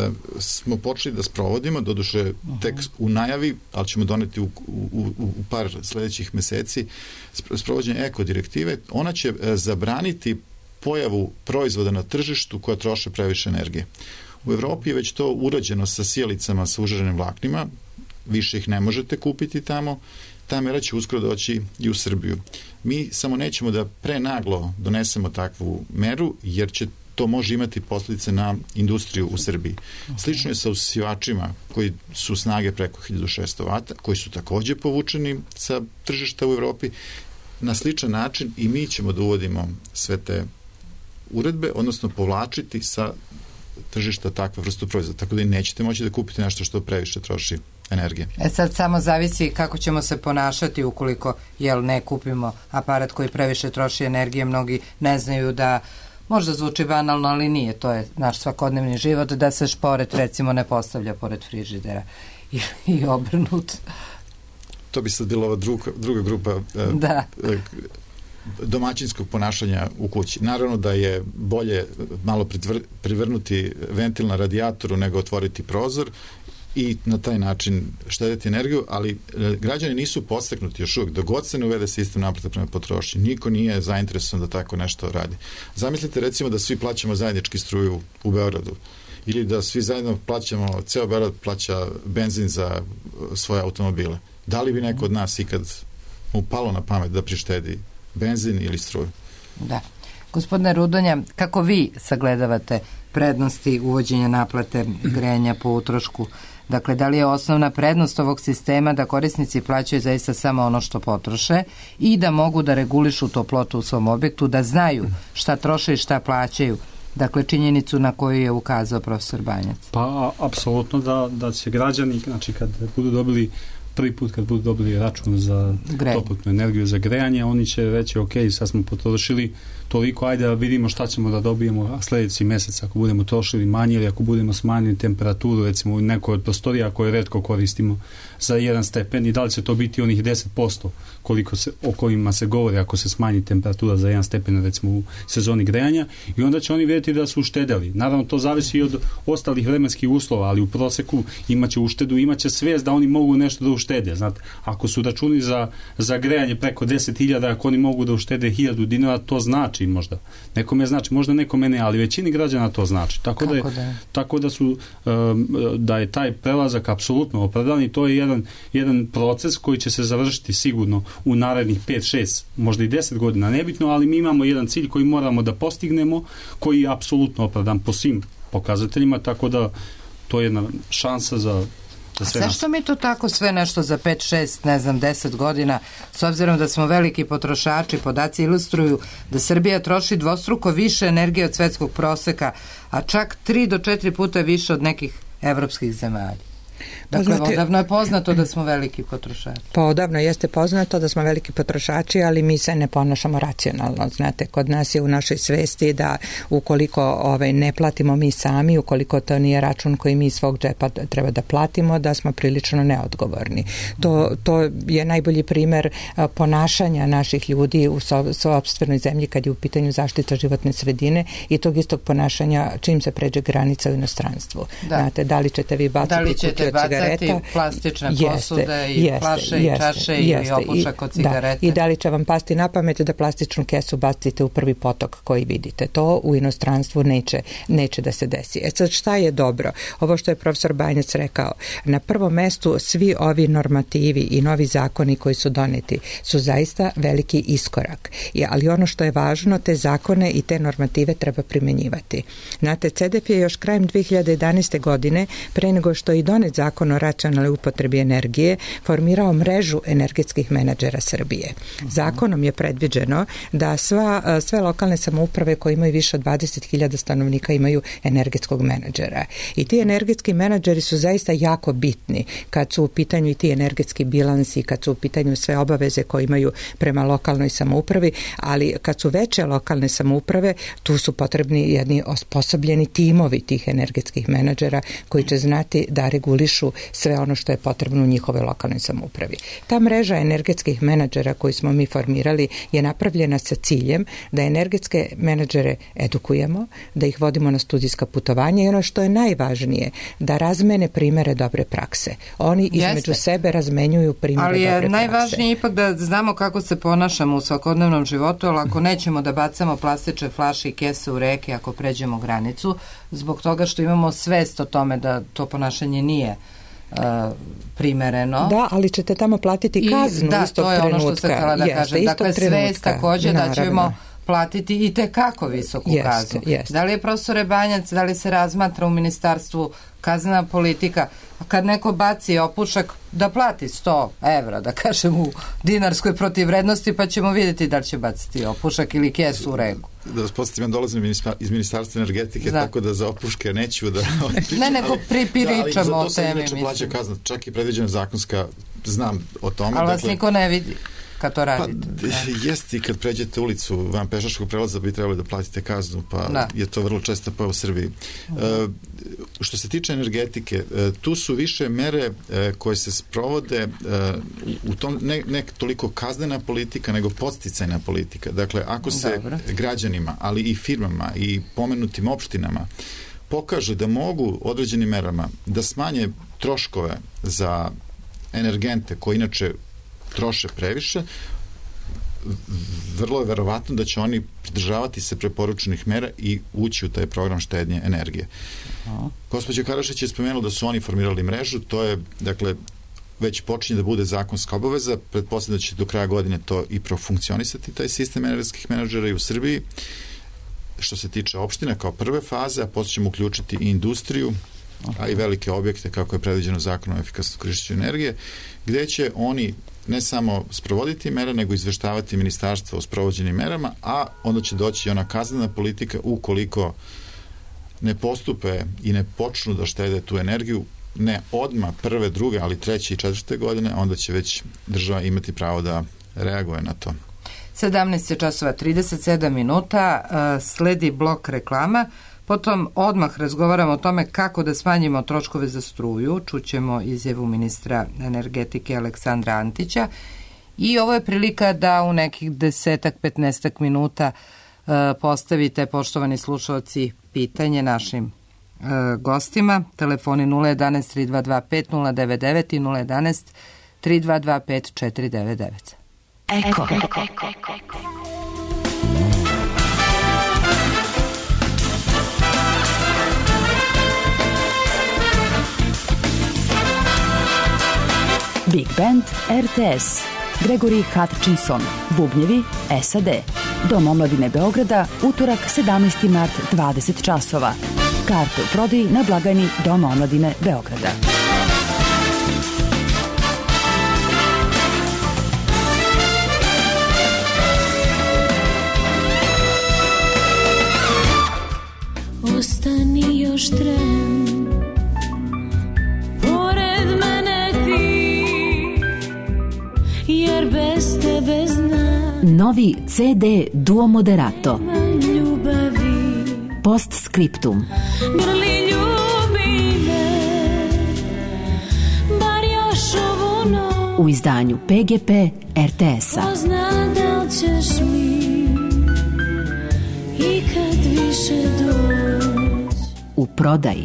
G: smo počeli da sprovodimo, doduše uh-huh. tek u najavi, ali ćemo doneti u, u, u, u par sledećih meseci, sprovođenje eko direktive. Ona će e, zabraniti pojavu proizvoda na tržištu koja troše previše energije. U Evropi je već to urađeno sa sijalicama sa užarenim vlaknima, više ih ne možete kupiti tamo, ta mera će uskoro doći i u Srbiju. Mi samo nećemo da prenaglo donesemo takvu meru, jer će to može imati posljedice na industriju u Srbiji. Slično je sa usisivačima koji su snage preko hiljadu šessto vata, koji su takođe povučeni sa tržišta u Evropi. Na sličan način i mi ćemo da uvodimo sve te uredbe, odnosno povlačiti sa tržišta takve vrstu proizvoda, tako da i nećete moći da kupite nešto što previše troši energije.
C: E sad samo zavisi kako ćemo se ponašati ukoliko jel ne kupimo aparat koji previše troši energije. Mnogi ne znaju da, možda zvuči banalno, ali nije, to je naš svakodnevni život, da se šporet recimo ne postavlja pored frižidera i, i obrnut.
G: To bi sad bila ova druga, druga grupa da. eh, domaćinskog ponašanja u kući. Naravno da je bolje malo privrnuti ventil na radijatoru nego otvoriti prozor i na taj način štediti energiju, ali građani nisu podstaknuti još uvijek. Dok god se ne uvede sistem naplate prema potrošnji, niko nije zainteresovan da tako nešto radi. Zamislite recimo da svi plaćamo zajednički struju u Beogradu ili da svi zajedno plaćamo, ceo Beograd plaća benzin za svoje automobile. Da li bi neko od nas ikad mu palo na pamet da prištedi benzin ili struju?
C: Da. Gospodine Rudonja, kako vi sagledavate prednosti uvođenja naplate grejanja po utrošku? Dakle, da li je osnovna prednost ovog sistema da korisnici plaćaju zaista samo ono što potroše i da mogu da regulišu toplotu u svom objektu, da znaju šta troše i šta plaćaju? Dakle, činjenicu na koju je ukazao profesor Banjac.
H: Pa, apsolutno da, da će građani, znači kad budu dobili prvi put kad budu dobili račun za toplotnu energiju, za grejanje, oni će reći ok, sad smo potrošili toliko, ajde da vidimo šta ćemo da dobijemo sledeći mesec ako budemo trošili manje ili ako budemo smanjili temperaturu recimo u nekoj od prostorija koje retko koristimo za jedan stepen i da li će to biti onih deset posto koliko se, o kojima se govori ako se smanji temperatura za jedan stepen recimo u sezoni grejanja i onda će oni vidjeti da su uštedeli. Naravno to zavisi i od ostalih vremenskih uslova, ali u proseku imaće uštedu, imaće svest da oni mogu nešto da uštede. Znate, ako su računi za, za grejanje preko deset hiljada, ako oni mogu da uštede hiljadu dinara, to znači možda. Nekome znači, možda nekome ne, ali većini građana to znači. Tako da, je, da? tako da su um, da je taj prelazak apsolutno opravdan i to je jedan, jedan proces koji će se završiti sigurno u narednih pet, šest, možda i deset godina, nebitno, ali mi imamo jedan cilj koji moramo da postignemo, koji je apsolutno opravdan po svim pokazateljima, tako da to je jedna šansa za
C: A zašto mi to tako sve nešto za pet, šest, ne znam, deset godina, s obzirom da smo veliki potrošači, podaci ilustruju da Srbija troši dvostruko više energije od svetskog proseka, a čak tri do četiri puta više od nekih evropskih zemalja. Dakle, Poznati... odavno je poznato da smo veliki potrošači.
E: Pa odavno jeste poznato da smo veliki potrošači, ali mi se ne ponašamo racionalno. Znate, kod nas je u našoj svesti da ukoliko ovaj, ne platimo mi sami, ukoliko to nije račun koji mi iz svog džepa treba da platimo, da smo prilično neodgovorni. To, to je najbolji primer ponašanja naših ljudi u sopstvenoj zemlji kad je u pitanju zaštita životne sredine i tog istog ponašanja čim se pređe granica u inostranstvu. Da. Znate, da li ćete vi baciti
C: da li ćete bacati cigareta, plastične posude jeste, i jeste, flaše i jeste, čaše jeste, i opušak od cigarete.
E: Da, i da li će vam pasti na pamet da plastičnu kesu bacite u prvi potok koji vidite. To u inostranstvu neće, neće da se desi. E sad šta je dobro? Ovo što je profesor Banjac rekao, na prvom mestu svi ovi normativi i novi zakoni koji su doneti su zaista veliki iskorak. I, ali ono što je važno, te zakone i te normative treba primenjivati. Znate, C E D E F je još krajem dve hiljade jedanaeste. godine, pre nego što i donet zakon o racionalnoj upotrebi energije, formirao mrežu energetskih menadžera Srbije. Zakonom je predviđeno da sva, sve lokalne samouprave koje imaju više od dvadeset hiljada stanovnika imaju energetskog menadžera. I ti energetski menadžeri su zaista jako bitni kad su u pitanju i ti energetski bilansi, kad su u pitanju sve obaveze koje imaju prema lokalnoj samoupravi, ali kad su veće lokalne samouprave, tu su potrebni jedni osposobljeni timovi tih energetskih menadžera koji će znati da regulišu sve ono što je potrebno u njihovoj lokalnoj samoupravi. Ta mreža energetskih menadžera koju smo mi formirali je napravljena sa ciljem da energetske menadžere edukujemo, da ih vodimo na studijska putovanja i ono što je najvažnije, da razmene primere dobre prakse. Oni između Jeste. sebe razmenjuju primere dobre prakse.
C: Ali je najvažnije ipak da znamo kako se ponašamo u svakodnevnom životu, ali ako nećemo da bacamo plastične flaše i kese u reke ako pređemo granicu, zbog toga što imamo svest o tome da to ponašanje nije uh, primereno.
E: Da, ali ćete tamo platiti kaznu
C: I, da,
E: istog trenutka.
C: Da, to je ono što se htjela da
E: Jeste,
C: kažem. Dakle, svest također da ćemo platiti i tekako visoku
E: jeste,
C: kaznu.
E: Jeste.
C: Da li je profesore Banjac, da li se razmatra u ministarstvu kaznena politika, kad neko baci opušak, da plati sto evra, da kažem, u dinarskoj protivrednosti, pa ćemo vidjeti da li će baciti opušak ili kesu u reku.
G: Da vas podsjetim, ja dolazim iz Ministarstva energetike, da. Tako da za opuške neću da...
C: ne, nego pripiričamo o temi.
G: Da, ali plaća kazna, čak i predviđena zakonska, znam o tome.
C: Ali vas dakle, niko ne vidi kad to radite.
G: Pa, jest i kad pređete ulicu van pešačkog prelaza bi trebali da platite kaznu, pa da. Je to vrlo često pa u Srbiji. Uh, što se tiče energetike, uh, tu su više mere uh, koje se sprovode uh, u tom, ne, ne toliko kaznena politika, nego podsticajna politika. Dakle, ako se Dobro. građanima, ali i firmama i pomenutim opštinama pokaže da mogu određenim merama da smanje troškove za energente koji inače troše previše, vrlo je verovatno da će oni pridržavati se preporučenih mera i ući u taj program štednje energije. Aha. Gospođa Karašić je spomenula da su oni formirali mrežu, to je, dakle, već počinje da bude zakonska obaveza, pretpostavljam da će do kraja godine to i profunkcionisati, taj sistem energetskih menadžera i u Srbiji. Što se tiče opština kao prve faze, a posle ćemo uključiti i industriju, a i velike objekte kako je predviđeno zakonom o efikasnom korišćenju energije, gde će oni ne samo sprovoditi mere, nego izveštavati ministarstvo o sprovođenim merama, a onda će doći i ona kaznena politika ukoliko ne postupe i ne počnu da štede tu energiju, ne odmah prve, druge, ali treće i četvrte godine, onda će već država imati pravo da reaguje na to.
C: sedamnaest časova trideset sedam minuta, sledi blok reklama. Potom odmah razgovaramo o tome kako da smanjimo troškove za struju. Čućemo izjavu ministra energetike Aleksandra Antića i ovo je prilika da u nekih desetak, petnaestak minuta uh, postavite, poštovani slušalci, pitanje našim uh, gostima. Telefoni nula jedanaest tri dva dva pet nula devet devet i nula jedanaest tri dva dva pet četiri devet devet. Eko. Eko. Eko.
I: Big Band R T S, Gregory Hutchinson, bubnjevi S A D. Dom omladine Beograda, utorak sedamnaesti mart, dvadeset časova. Karte u prodaji na blagajni Doma omladine Beograda.
J: Ostani još tren pored
I: Novi ce de Duo Moderato. Post scriptum. U izdanju P G P R T S-a. U prodaji.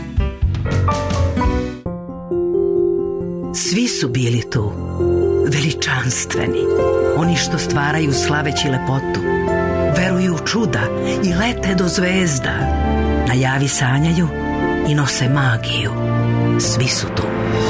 J: Svi su bili tu, veličanstveni, oni što stvaraju slaveći lepotu, veruju u čuda i lete do zvezda, na javi sanjaju i nose magiju. Svi su tu.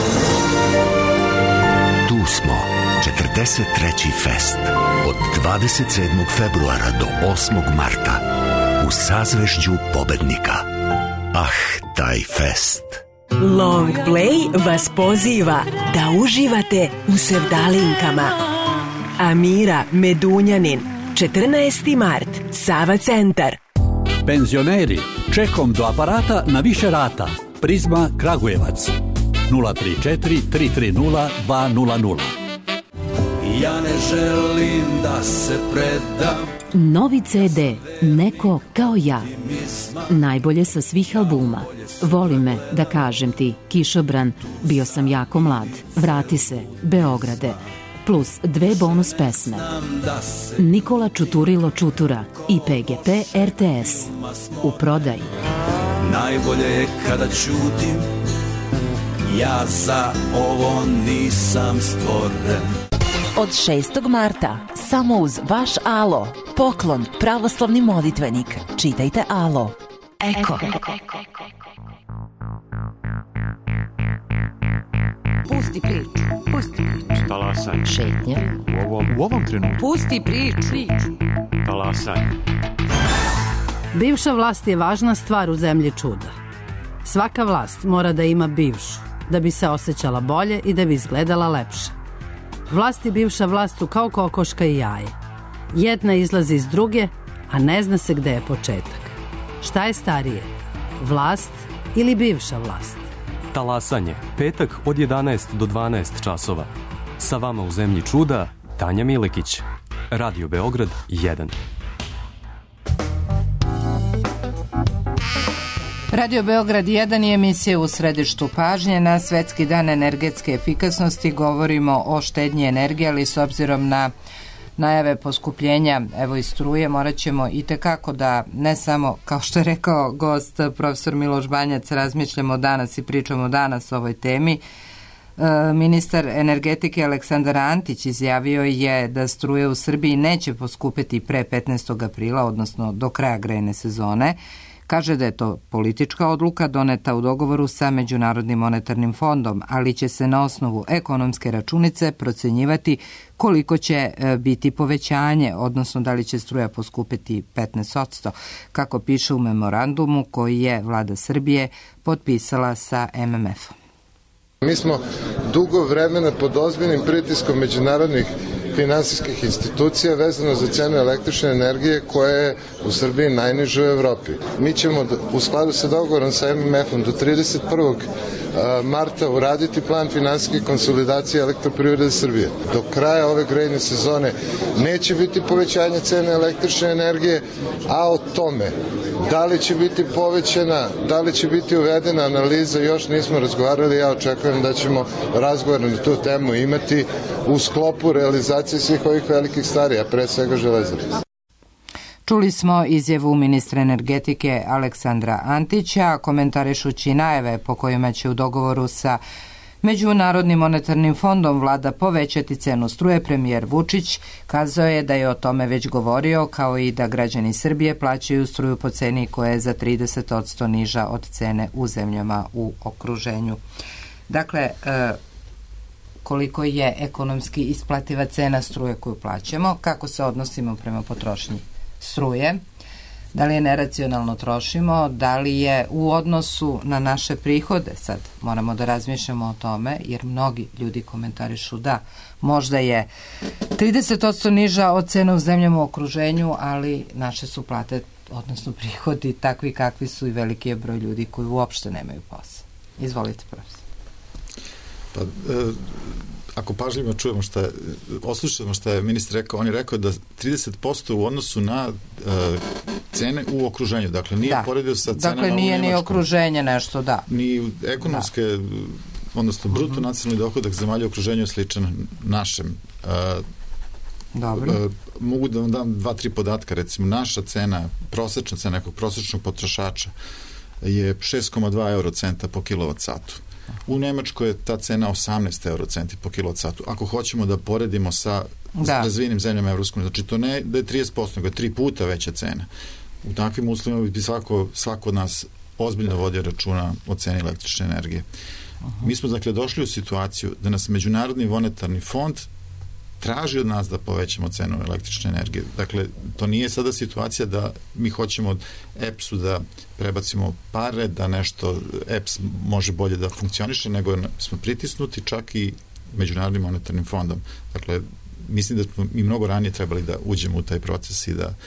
K: Tu smo, četrdeset treći fest, od dvadeset sedmog februara do osmog marta, u sazvežđu pobednika. Ah, taj fest!
L: Long Play vas poziva da uživate u sevdalinkama. Amira Medunjanin, četrnaesti mart, Sava centar.
M: Penzioneri, čekom do aparata na više rata. Prizma Kragujevac. nula tri četiri tri tri nula dva nula nula.
N: Ja ne želim da se predam.
I: Novi ce de Neko kao ja. Najbolje sa svih albuma. Voli me, da kažem ti, Kišobran, Bio sam jako mlad, Vrati se, Beograde, plus dve bonus pesme. Nikola Čuturilo Čutura i P G P R T S. U prodaji.
N: Najbolje je kada ćutim, ja za ovo nisam stvoren.
O: Od šestog marta, samo uz vaš Alo, poklon, pravoslavni molitvenik. Čitajte Alo. Eko.
P: Pusti priču, pusti priču.
Q: Talasanje.
O: Šetnja.
Q: U ovom, u ovom trenutku.
P: Pusti priču.
Q: Talasanje.
R: Bivša vlast je važna stvar u zemlji čuda. Svaka vlast mora da ima bivšu, da bi se osjećala bolje i da bi izgledala lepše. Vlast i bivša vlast su kao kokoška i jaje. Jedna izlazi iz druge, a ne zna se gde je početak. Šta je starije? Vlast ili bivša vlast?
Q: Talasanje, petak od jedanaest do dvanaest časova. Sa vama u zemlji čuda, Tanja Milekić. Radio Beograd jedan.
C: Radio Beograd jedan je emisija u središtu pažnje. Na Svetski dan energetske efikasnosti govorimo o štednji energije, ali s obzirom na najave poskupljenja, evo i struje, morat ćemo i tekako da ne samo, kao što je rekao gost profesor Miloš Banjac, razmišljamo danas i pričamo danas o ovoj temi. Ministar energetike Aleksandar Antić izjavio je da struje u Srbiji neće poskupeti pre petnaestog aprila, odnosno do kraja grejne sezone. Kaže da je to politička odluka doneta u dogovoru sa Međunarodnim monetarnim fondom, ali će se na osnovu ekonomske računice procenjivati koliko će biti povećanje, odnosno da li će struja poskupiti petnaest posto, kako piše u memorandumu koji je vlada Srbije potpisala sa M M F-om.
S: Mi smo dugo vremena pod ozbiljnim pritiskom međunarodnih finansijskih institucija vezano za cenu električne energije koja je u Srbiji najniža u Evropi. Mi ćemo u skladu sa dogovorom sa M M F-om do trideset prvog marta uraditi plan finansijske konsolidacije Elektroprivrede Srbije. Do kraja ove grejne sezone neće biti povećanje cene električne energije, a o tome da li će biti povećana, da li će biti uvedena analiza, još nismo razgovarali. Ja očekujem da ćemo razgovor na tu temu imati u sklopu realizacije svih ovih velikih stvari, a pre svega Železare.
C: Čuli smo izjavu ministra energetike Aleksandra Antića, komentarišući najave po kojima će u dogovoru sa Međunarodnim monetarnim fondom vlada povećati cenu struje. Premijer Vučić kazao je da je o tome već govorio, kao i da građani Srbije plaćaju struju po ceni koja je za trideset posto niža od cene u zemljama u okruženju. Dakle, koliko je ekonomski isplativa cena struje koju plaćamo, kako se odnosimo prema potrošnji struje, da li je neracionalno trošimo, da li je u odnosu na naše prihode. Sad moramo da razmišljamo o tome, jer mnogi ljudi komentarišu da možda je trideset posto niža od cena u zemljama u okruženju, ali naše su plate, odnosno prihodi, takvi kakvi su i veliki je broj ljudi koji uopšte nemaju posao. Izvolite, profesor.
G: Pa, e, ako pažljivo čujemo šta je, oslušamo šta je ministar rekao, on je rekao da trideset posto u odnosu na uh, cene u okruženju, dakle nije da. poredio sa cenama
C: dakle, nije
G: u Nemačkom.
C: Ni okruženje nešto, da.
G: Ni ekonomske, da. odnosno bruto uh-huh. nacionalni dohodak zemalja u okruženju je sličan našem. Uh,
C: Dobro.
G: Uh, mogu da vam dam dva, tri podatka, recimo naša cena, prosečna cena nekog prosečnog potrošača je šest zarez dva eurocenta po kilovat satu. U Nemačkoj je ta cena osamnaest eurocenti po kilovat satu. Ako hoćemo da poredimo sa da. razvijenim zemljama Evropskom, znači to ne da je trideset posto, nego je tri puta veća cena. U takvim uslovima bi svako, svako od nas ozbiljno vodio računa o ceni električne energije. Uh-huh. Mi smo dakle došli u situaciju da nas Međunarodni monetarni fond traži od nas da povećamo cenu električne energije. Dakle, to nije sada situacija da mi hoćemo od E P S-u da prebacimo pare, da nešto E P S može bolje da funkcioniše, nego smo pritisnuti čak i Međunarodnim monetarnim fondom. Dakle, mislim da smo mi mnogo ranije trebali da uđemo u taj proces i da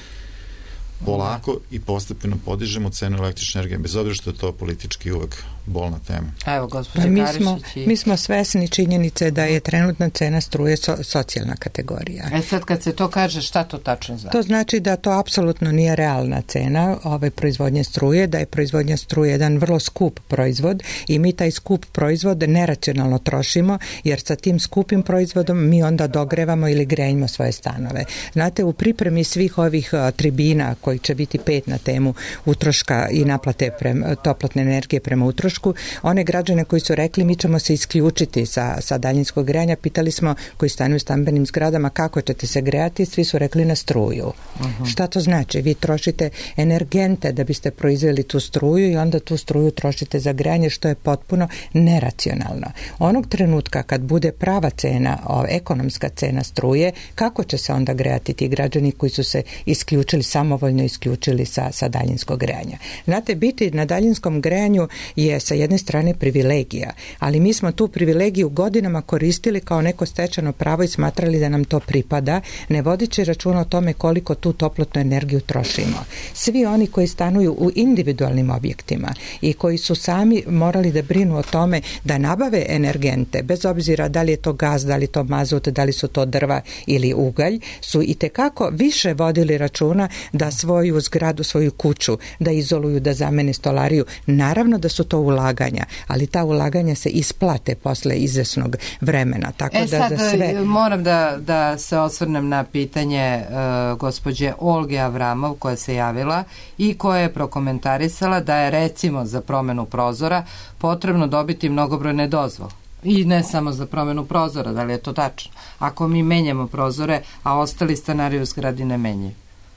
G: polako i postepeno podižemo cenu električne energije, bez obzira što je to politički uvek bolna tema.
C: Evo, gospođa
E: mi
C: Karišić.
E: Smo, i... mi smo svesni činjenice da je trenutna cena struje so, socijalna kategorija.
C: E sad kad se to kaže, šta to tačno znači?
E: To znači da to apsolutno nije realna cena ove proizvodnje struje, da je proizvodnja struje jedan vrlo skup proizvod i mi taj skup proizvod neracionalno trošimo, jer sa tim skupim proizvodom mi onda dogrevamo ili grejimo svoje stanove. Znate, u pripremi svih ovih a, tribina koji će biti pet na temu utroška i naplate prema, toplotne energije prema utrošku, one građane koji su rekli mi ćemo se isključiti sa, sa daljinskog grejanja, pitali smo koji stanuju u stambenim zgradama kako ćete se grejati, svi su rekli na struju. Uh-huh. Šta to znači? Vi trošite energente da biste proizveli tu struju i onda tu struju trošite za grejanje, što je potpuno neracionalno. Onog trenutka kad bude prava cena, o, ekonomska cena struje, kako će se onda grejati ti građani koji su se isključili, samovoljno isključili sa, sa daljinskog grejanja? Znate, biti na daljinskom grejanju je sa jedne strane privilegija, ali mi smo tu privilegiju godinama koristili kao neko stečeno pravo i smatrali da nam to pripada, ne vodići računa o tome koliko tu toplotnu energiju trošimo. Svi oni koji stanuju u individualnim objektima i koji su sami morali da brinu o tome da nabave energente, bez obzira da li je to gaz, da li je to mazut, da li su to drva ili ugalj, su i tekako više vodili računa da svoju zgradu, svoju kuću, da izoluju, da zamene stolariju. Naravno da su to ulaganja, ali ta ulaganja se isplate posle izvesnog vremena. Tako
C: e
E: da
C: sad
E: za sve...
C: moram da, da se osvrnem na pitanje uh, gospođe Olge Avramov koja se javila i koja je prokomentarisala da je recimo za promenu prozora potrebno dobiti mnogobrojne dozvole. I ne samo za promenu prozora, da li je to tačno? Ako mi menjamo prozore, a ostali stanari u zgradi ne menjaju.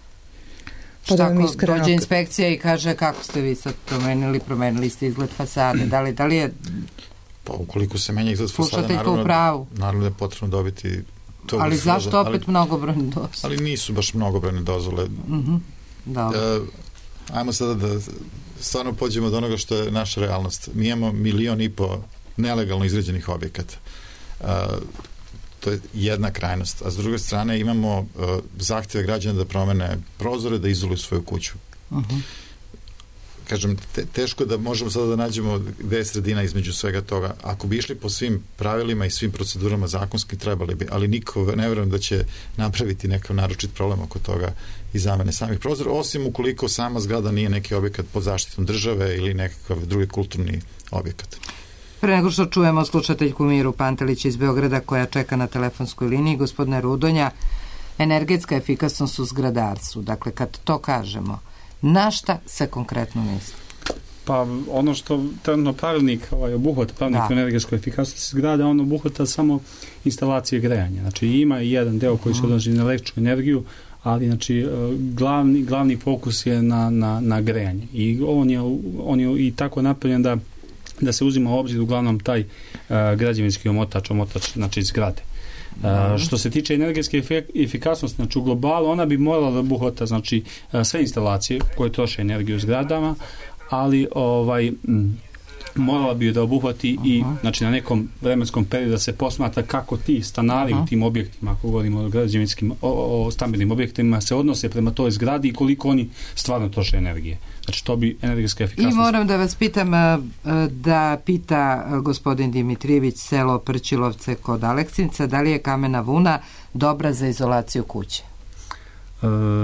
C: Šta ako dođe inspekcija i kaže kako ste vi sad promenili, promenili ste izgled fasade, da li, da li je...
G: Pa ukoliko se menja izgled fasade, naravno, naravno je potrebno dobiti to.
C: Ali zašto opet ali, mnogobrojne dozvole?
G: Ali nisu baš mnogobrojne dozvole.
C: Uh-huh. Dobro.
G: E, ajmo sada da stvarno pođemo od onoga što je naša realnost. Mi imamo milion i po nelegalno izgrađenih objekata. E, to je jedna krajnost. A s druge strane imamo uh, zahtjeve građana da promene prozore, da izoluju svoju kuću. Uh-huh. Kažem, te, teško da možemo sada da nađemo gde je sredina između svega toga. Ako bi išli po svim pravilima i svim procedurama zakonski, trebali bi, ali niko ne vjerujem da će napraviti nekav naročit problem oko toga i zamene samih prozora, osim ukoliko sama zgrada nije neki objekat pod zaštitom države ili nekakav drugi kulturni objekat.
C: Pre nego što čujemo slušateljku Miru Pantelić iz Beograda koja čeka na telefonskoj liniji, gospodine Rudonja, energetska efikasnost u zgradarstvu. Dakle, kad to kažemo, na šta se konkretno misli?
H: Pa ono što trenutno pravilnik ovaj, obuhvata, pravilnik da. energetskoj efikasnosti zgrada, on obuhvata samo instalacije grejanja. Znači ima i jedan deo koji se odnosi na električnu energiju, ali znači glavni, glavni fokus je na, na, na grejanje. I on je, on je i tako napravljen da da se uzima u obzir uglavnom taj uh, građevinski omotač, omotač znači zgrade. Uh, što se tiče energetske efikasnosti, znači u globalu ona bi morala da obuhvata znači uh, sve instalacije koje troše energiju u zgradama, ali ovaj m, morala bi da obuhvati i znači na nekom vremenskom periodu da se posmatra kako ti stanari u tim objektima, ako govorimo o građevinskim, o, o stambenim objektima, se odnose prema toj zgradi i koliko oni stvarno troše energije. Znači to bi energetska efikasnost.
C: I moram da vas pitam, da pita gospodin Dimitrijević, selo Prčilovce kod Aleksinca, da li je kamena vuna dobra za izolaciju kuće?
H: E,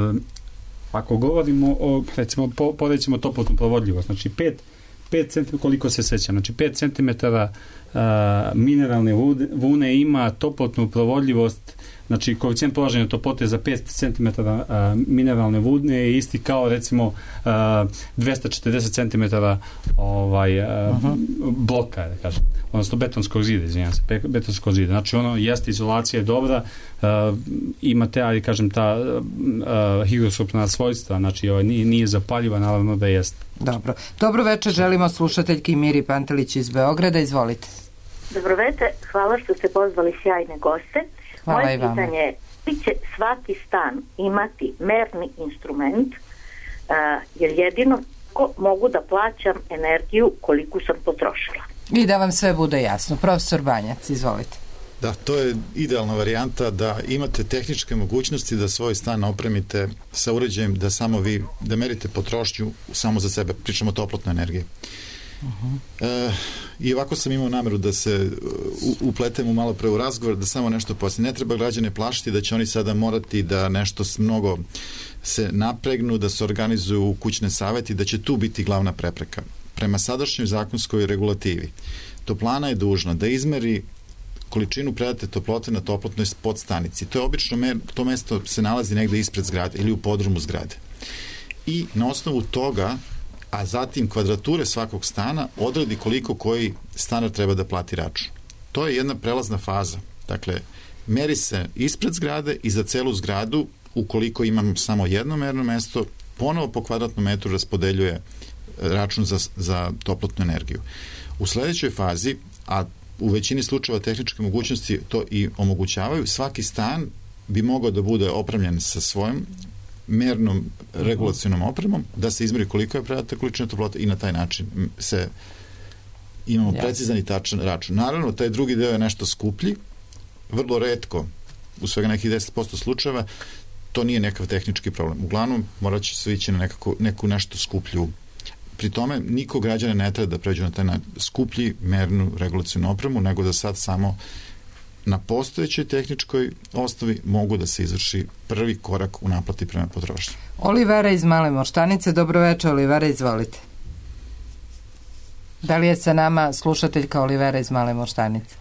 H: ako govorimo o, recimo, po, porećemo toplotnu provodljivost, znači pet centimetara, koliko se sećam, znači pet centimetara uh, mineralne vune ima toplotnu provodljivost, znači koeficijent polaženja toplote za pet centimetara uh, mineralne vune je isti kao recimo uh, dvesta četrdeset centimetara ovaj, uh, uh-huh. bloka, da kažem, odnosno betonskog zida, izvinjam se, betonskog zida. Znači ono, jeste, izolacija je dobra, uh, ima te, ali kažem, ta uh, higrosupna svojstva, znači ovaj, nije, nije zapaljiva, naravno da jeste.
C: Dobro. Dobro večer, želimo slušateljki Miri Pantelić iz Beograda, izvolite.
T: Dobro večer, hvala što ste pozvali sjajne goste.
C: Hvala.
T: Moje pitanje je, li će svaki stan imati merni instrument, uh, jer jedino ko mogu da plaćam energiju koliku sam potrošila.
C: I da vam sve bude jasno. Profesor Banjac, izvolite.
G: Da, to je idealna varijanta da imate tehničke mogućnosti da svoj stan opremite sa uređajem da samo vi, da merite potrošnju samo za sebe, pričamo o toplotnoj energiji. Uh-huh. E, i ovako sam imao nameru da se u, upletem u malo pre u razgovor, da samo nešto poslije. Ne treba građane plašiti da će oni sada morati da nešto mnogo se napregnu, da se organizuju kućne saveti, da će tu biti glavna prepreka. Prema sadašnjoj zakonskoj regulativi, toplana je dužna da izmeri količinu predate toplote na toplotnoj podstanici. To je obično, mer, to mesto se nalazi negde ispred zgrade ili u podrumu zgrade. I na osnovu toga, a zatim kvadrature svakog stana, odredi koliko koji stanar treba da plati račun. To je jedna prelazna faza. Dakle, meri se ispred zgrade i za celu zgradu, ukoliko imam samo jedno merno mesto, ponovo po kvadratnom metru raspodeljuje račun za, za toplotnu energiju. U sledećoj fazi, a u većini slučajeva tehničke mogućnosti to i omogućavaju, svaki stan bi mogao da bude opremljen sa svojom mernom regulacionom opremom, da se izmeri koliko je predata količina toplote i na taj način se imamo ja. precizan i tačan račun. Naravno, taj drugi deo je nešto skuplji, vrlo retko, u svega nekih deset posto slučajeva, to nije nekav tehnički problem. Uglavnom, morat će se ići na nekako, neku nešto skuplju. Pri tome, niko građane ne treba da pređu na taj skuplji mernu regulacijnu opremu, nego da sad samo na postojećoj tehničkoj osnovi mogu da se izvrši prvi korak u naplati prema potrošnji.
C: Olivera iz Male Moštanice, dobro večer, Olivera, izvolite. Da li je sa nama slušateljka Olivera iz Male Moštanice?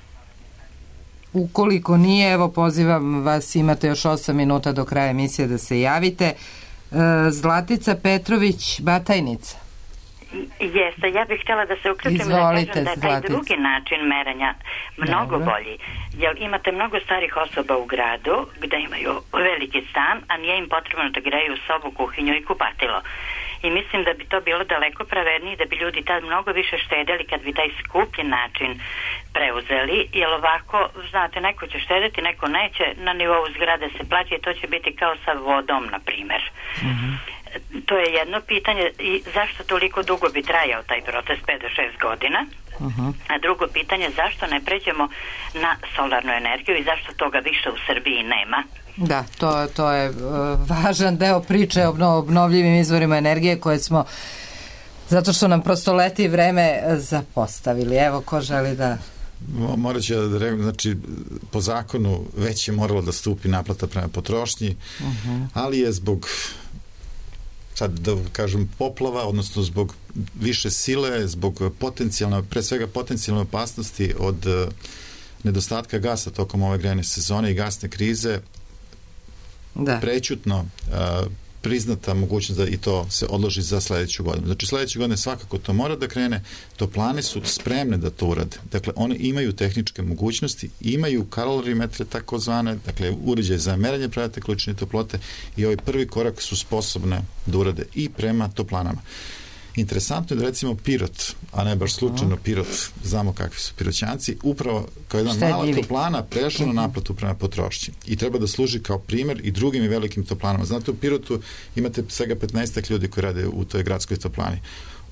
C: Ukoliko nije, evo pozivam vas, imate još osam minuta do kraja emisije da se javite. Zlatica Petrović, Batajnica.
U: Jeste, ja bih htjela da se uključim i da kažem da je taj drugi način merenja mnogo Dobre. bolji. Jer imate mnogo starih osoba u gradu gde imaju veliki stan, a nije im potrebno da greju sobu, kuhinju i kupatilo. I mislim da bi to bilo daleko pravednije, da bi ljudi tad mnogo više štedeli kad bi taj skuplji način preuzeli, jer ovako, znate, neko će štedeti, neko neće, na nivou zgrade se plaća i to će biti kao sa vodom, na primer. Mm-hmm. To je jedno pitanje i zašto toliko dugo bi trajao taj proces, pet do šest godina. Uh-huh. A drugo pitanje, zašto ne pređemo na solarnu energiju i zašto toga više u Srbiji nema?
C: Da, to, to je uh, važan deo priče o obnovljivim izvorima energije koje smo, zato što nam prosto leti vreme, zapostavili. Evo, ko želi da...
G: Morat ću da rekam, znači, po zakonu već je moralo da stupi naplata prema potrošnji, uh-huh. ali je zbog sad da kažem poplava, odnosno zbog više sile, zbog potencijalne, pre svega potencijalne opasnosti od uh, nedostatka gasa tokom ove grejne sezone i gasne krize, da. prećutno uh, priznata mogućnost da i to se odloži za sledeću godinu. Znači sledeće godine svakako to mora da krene, toplane su spremne da to urade. Dakle, one imaju tehničke mogućnosti, imaju kalorimetre takozvane, dakle uređaj za merenje predate količine toplote i ovaj prvi korak su sposobne da urade i prema toplanama. Interesantno je da recimo Pirot, a ne baš slučajno Pirot, znamo kakvi su piroćanci, upravo kao jedna mala toplana prešla na naplatu prema potrošnji i treba da služi kao primer i drugim i velikim toplanama. Znate, u Pirotu imate svega petnaest ljudi koji rade u toj gradskoj toplani.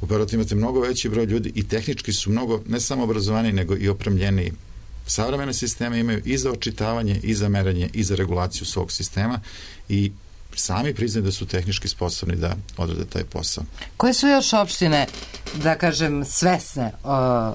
G: Operativno imate mnogo veći broj ljudi i tehnički su mnogo, ne samo obrazovani, nego i opremljeni. Savremene sisteme imaju i za očitavanje, i za meranje, i za regulaciju svog sistema i sami priznaju da su tehnički sposobni da odrade taj posao.
C: Koje su još opštine, da kažem, svesne o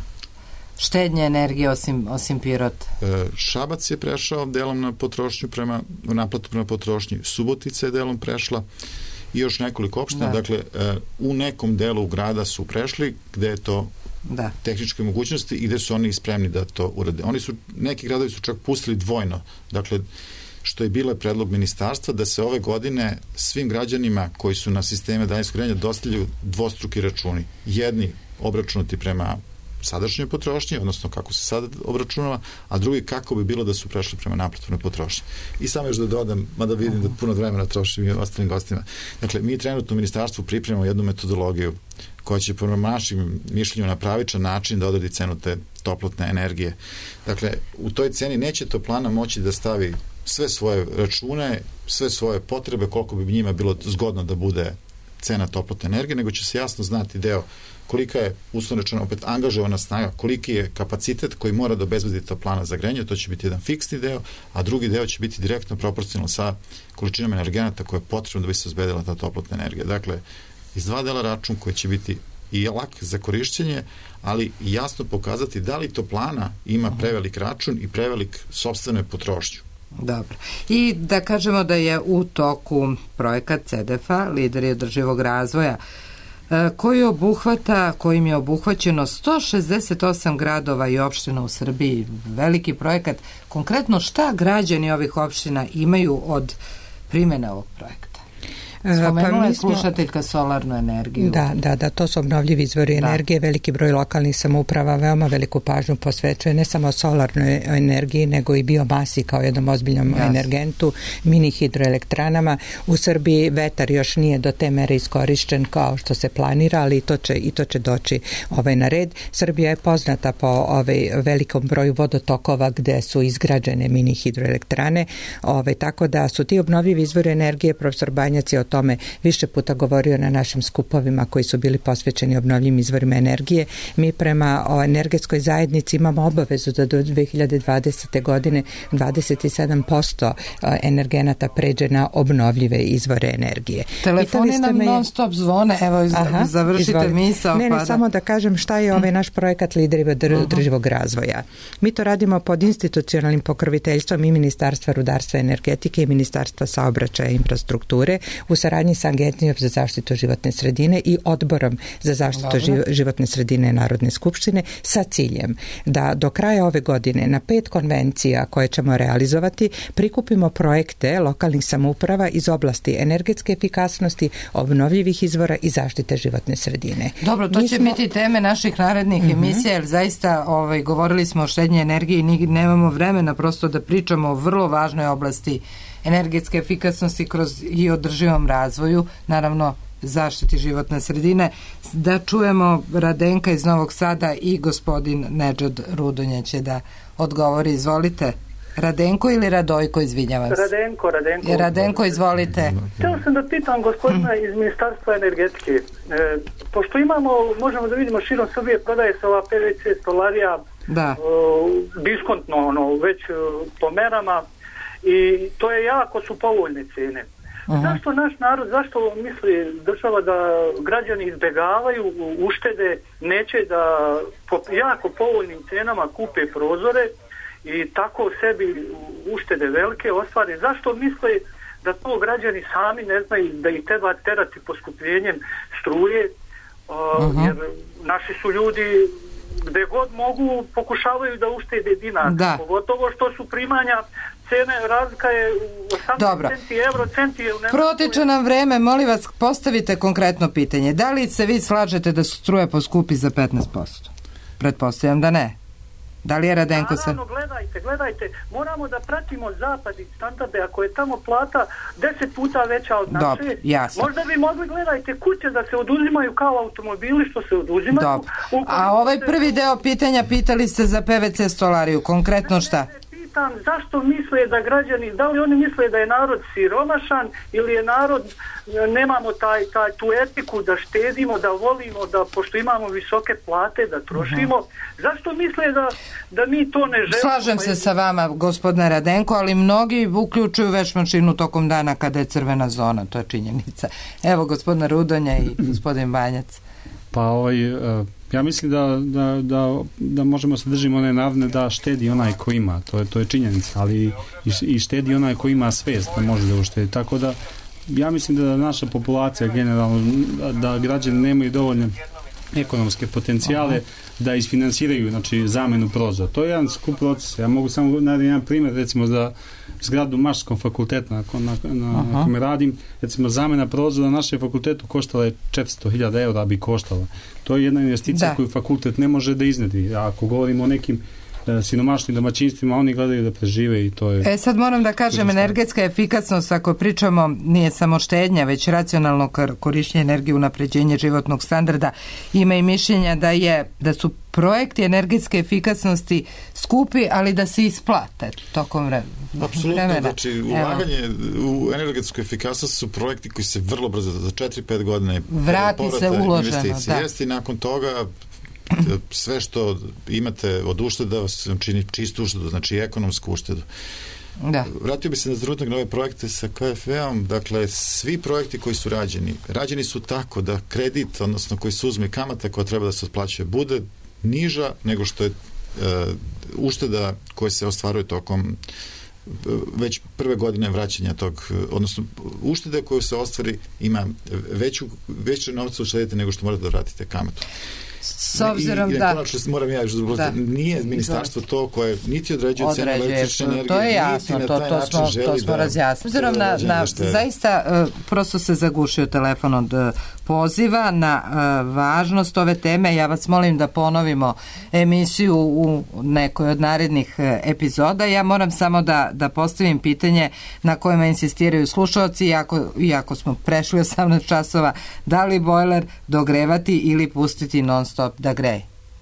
C: štednje energije osim, osim Pirota?
G: E, Šabac je prešao delom na potrošnju prema, naplatu prema potrošnji, Subotica je delom prešla i još nekoliko opština, da. Dakle, e, u nekom delu grada su prešli gde je to da. Tehničke mogućnosti i gde su oni spremni da to urade. Oni su, neki gradovi su čak pustili dvojno, dakle, što je bilo predlog ministarstva da se ove godine svim građanima koji su na sisteme daljinskog grejanja dostavljaju dvostruki računi. Jedni obračunati prema sadašnjoj potrošnji, odnosno kako se sada obračunava, a drugi kako bi bilo da su prešli prema naplatnoj potrošnji. I samo još da dodam, mada vidim da puno vremena trošim i ostalim gostima. Dakle, mi trenutno u ministarstvu pripremamo jednu metodologiju koja će po našim mišljenju na pravičan način da odredi cenu te toplotne energije. Dakle, u toj ceni neće toplana moći da stavi sve svoje račune, sve svoje potrebe, koliko bi njima bilo zgodno da bude cena toplotne energije, nego će se jasno znati deo kolika je, uslovno rečeno, opet angažovana snaga, koliki je kapacitet koji mora da obezbedi toplana za grejanje, to će biti jedan fiksni deo, a drugi deo će biti direktno proporcionalno sa količinom energenata koje je potrebno da bi se obezbedila ta toplotna energija. Dakle, iz dva dela račun koji će biti i lak za korišćenje, ali i jasno pokazati da li toplana ima prevelik račun i prevelik sopstvene potrošnju.
C: Dobro. I da kažemo da je u toku projekat C D F A, Lideri održivog razvoja, koji obuhvata, kojim je obuhvaćeno sto šezdeset osam gradova i opština u Srbiji. Veliki projekat. Konkretno šta građani ovih opština imaju od primjene ovog projekta? Spomenula pa je slušateljka solarnu energiju.
E: Da, da, da, to su obnovljivi izvori da. energije, veliki broj lokalnih samouprava veoma veliku pažnju posvećuje ne samo solarnoj energiji, nego i biomasi kao jednom ozbiljnom Jasne. energentu, mini hidroelektranama. U Srbiji vetar još nije do te mere iskorišćen kao što se planira, ali i to će, i to će doći ovaj na red. Srbija je poznata po ovaj velikom broju vodotokova gde su izgrađene mini hidroelektrane, ovaj, tako da su ti obnovljivi izvori energije, profesor Banjac je o tome više puta govorio na našim skupovima koji su bili posvećeni obnovljivim izvorima energije. Mi prema o energetskoj zajednici imamo obavezu da do dve hiljade dvadesete. godine dvadeset sedam posto energenata pređe na obnovljive izvore energije.
C: Telefoni nam je... non stop zvone, evo Aha, završite misao.
E: Ne, ne, pa samo da kažem šta je ovaj naš projekat Lideri održivog razvoja. Mi to radimo pod institucionalnim pokroviteljstvom i Ministarstva rudarstva i energetike i Ministarstva saobraćaja i infrastrukture u saradnji sa Agencijom za zaštitu životne sredine i Odborom za zaštitu Dobro. životne sredine Narodne skupštine sa ciljem da do kraja ove godine na pet konvencija koje ćemo realizovati prikupimo projekte lokalnih samouprava iz oblasti energetske efikasnosti, obnovljivih izvora i zaštite životne sredine.
C: Dobro, to Mi će smo... biti teme naših narednih mm-hmm. emisija, jer zaista ovaj, govorili smo o štednji energiji i nemamo vremena prosto da pričamo o vrlo važnoj oblasti energetske efikasnosti kroz i održivom razvoju, naravno zaštiti životne sredine. Da čujemo Radenka iz Novog Sada i gospodin Nedžad Rudonja će da odgovori. Izvolite. Radenko ili Radojko, izvinjavam se.
A: Radenko, Radenko.
C: Radenko, izvolite.
A: Htio sam da pitam gospodina hmm. iz Ministarstva energetike. E, pošto imamo, možemo da vidimo širom Srbije, prodaje se ova P V C stolarija
C: da.
A: O, diskontno, ono, već o, po merama, i to je jako su povoljne cene. Aha. Zašto naš narod, zašto misli država da građani izbegavaju uštede, neće da po jako povoljnim cenama kupe prozore i tako sebi uštede velike ostvare? Zašto misle da to građani sami ne znaju da ih treba terati poskupljenjem struje, uh, jer naši su ljudi gde god mogu pokušavaju da uštede dinar,
C: da.
A: pogotovo što su primanja cene, razlika je osamnaest centi, evro, centi je u Nemačkoj.
C: Protiče nam vreme, molim vas, postavite konkretno pitanje. Da li se vi slažete da su struje poskupi za petnaest posto? Pretpostavljam da ne. Da li je Radenko se...
A: Naravno, gledajte, gledajte, moramo da pratimo zapadni standarde, ako je tamo plata deset puta veća od naše,
C: Dobre, jasno.
A: Možda bi mogli, gledajte, kuće da se oduzimaju kao automobili što se oduzimaju.
C: Dobre. A ovaj prvi deo pitanja pitali ste za P V C stolariju, konkretno šta?
A: Ne, ne, pitam zašto misle da građani, da li oni misle da je narod siromašan ili je narod, nemamo taj, taj, tu etiku da štedimo, da volimo, da pošto imamo visoke plate da trošimo. Uh-huh. Zašto misle da, da mi to ne želimo?
C: Slažem se sa vama, gospodine Radenko, ali mnogi uključuju veš mašinu tokom dana kada je crvena zona, to je činjenica. Evo, gospodina Rudonja i gospodin Banjac.
H: Pa ovaj, ja mislim da, da, da, da možemo se držimo one narodne da štedi onaj ko ima, to je, to je činjenica, ali i, i štedi onaj ko ima svest da može da uštedi, tako da ja mislim da naša populacija generalno, da građani nemaju dovoljne ekonomske potencijale da isfinansiraju, znači, zamenu prozora. To je jedan skup proces. Ja mogu samo navesti jedan primjer, recimo za zgradu Mašarskom fakulteta na, na, na, na kome radim, recimo zamena prozora na našem fakultetu koštala je četiristo hiljada eura bi koštala. To je jedna investicija da. koju fakultet ne može da iznedi. Ako govorimo o nekim siromašnim domaćinstvima, oni gledaju da prežive i to je...
C: E sad moram da kažem, energetska efikasnost, ako pričamo, nije samo štednja, već racionalno korišćenje energije, unapređenje životnog standarda. Ima i mišljenja da je, da su projekti energetske efikasnosti skupi, ali da se isplate tokom vremena.
G: Apsolutno, znači ulaganje Evo. u energetsku efikasnost su projekti koji se vrlo brzo, za četiri pet godina
C: vrati se uloženo.
G: Da. Jeste i nakon toga sve što imate od ušteda vas čini čistu uštedu, znači ekonomsku uštedu.
C: Da.
G: Vratio bi se na trenutak na ove projekte sa K F E-om, dakle svi projekti koji su rađeni, rađeni su tako da kredit, odnosno koji se uzme kamata koja treba da se otplaćuje, bude niža nego što je uh, ušteda koja se ostvaruje tokom već prve godine vraćanja tog, odnosno uštede koju se ostvari ima veću, veće novca uštedite nego što morate da vratite kamatu.
C: S obzirom
G: I, i
C: da...
G: konačno moram ja još da, nije ministarstvo to koje niti određuje,
C: određuje
G: cenu električne energije,
C: to je jasno,
G: niti
C: to,
G: na taj
C: to
G: način
C: smo,
G: želi
C: to smo
G: da...
C: razjasnili. S obzirom na, na zaista, uh, prosto se zagušio telefon od uh, poziva na uh, važnost ove teme. Ja vas molim da ponovimo emisiju u nekoj od narednih uh, epizoda. Ja moram samo da, da postavim pitanje na kojima insistiraju slušalci, iako, iako smo prešli osamnaest časova, da li bojler dogrevati ili pustiti non stop da greje?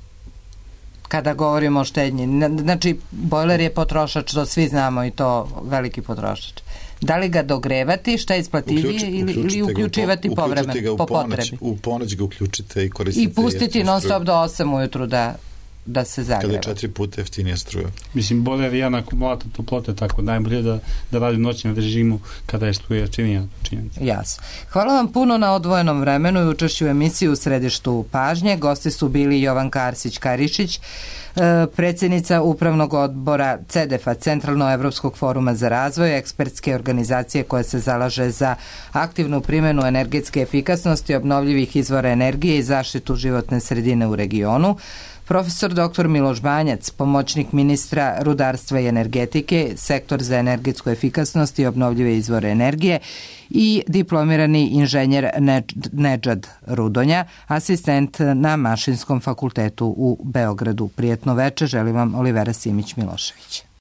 C: Kada govorimo o štednji. Znači, bojler je potrošač, to svi znamo i to veliki potrošač. Da li ga dogrevati, šta je isplativije Uključi, ili, ili uključivati po, povremeno, po ponoć, potrebi?
G: U ponoć ga uključite i koristite.
C: I pustiti non stop do osam ujutru da da se zagreva.
G: Kada je četiri puta jeftinija struja.
H: Mislim, bojler je jedan akumulator toplote, tako najbolje da, da radi noćnom režimu kada je struja jeftinija.
C: Jasno. Hvala vam puno na odvojenom vremenu i učešću u emisiji U središtu pažnje. Gosti su bili Jovanka Arsić-Karišić, predsjednica Upravnog odbora C E D E F-a, Centralno-evropskog foruma za razvoj, ekspertske organizacije koja se zalaže za aktivnu primjenu energetske efikasnosti, obnovljivih izvora energije i zaštitu životne sredine u regionu, profesor doktor Miloš Banjac, pomoćnik ministra rudarstva i energetike, sektor za energetsku efikasnost i obnovljive izvore energije, i diplomirani inženjer Nedžad Rudonja, asistent na Mašinskom fakultetu u Beogradu. Prijetno veče, želim vam Olivera Simić Milošević.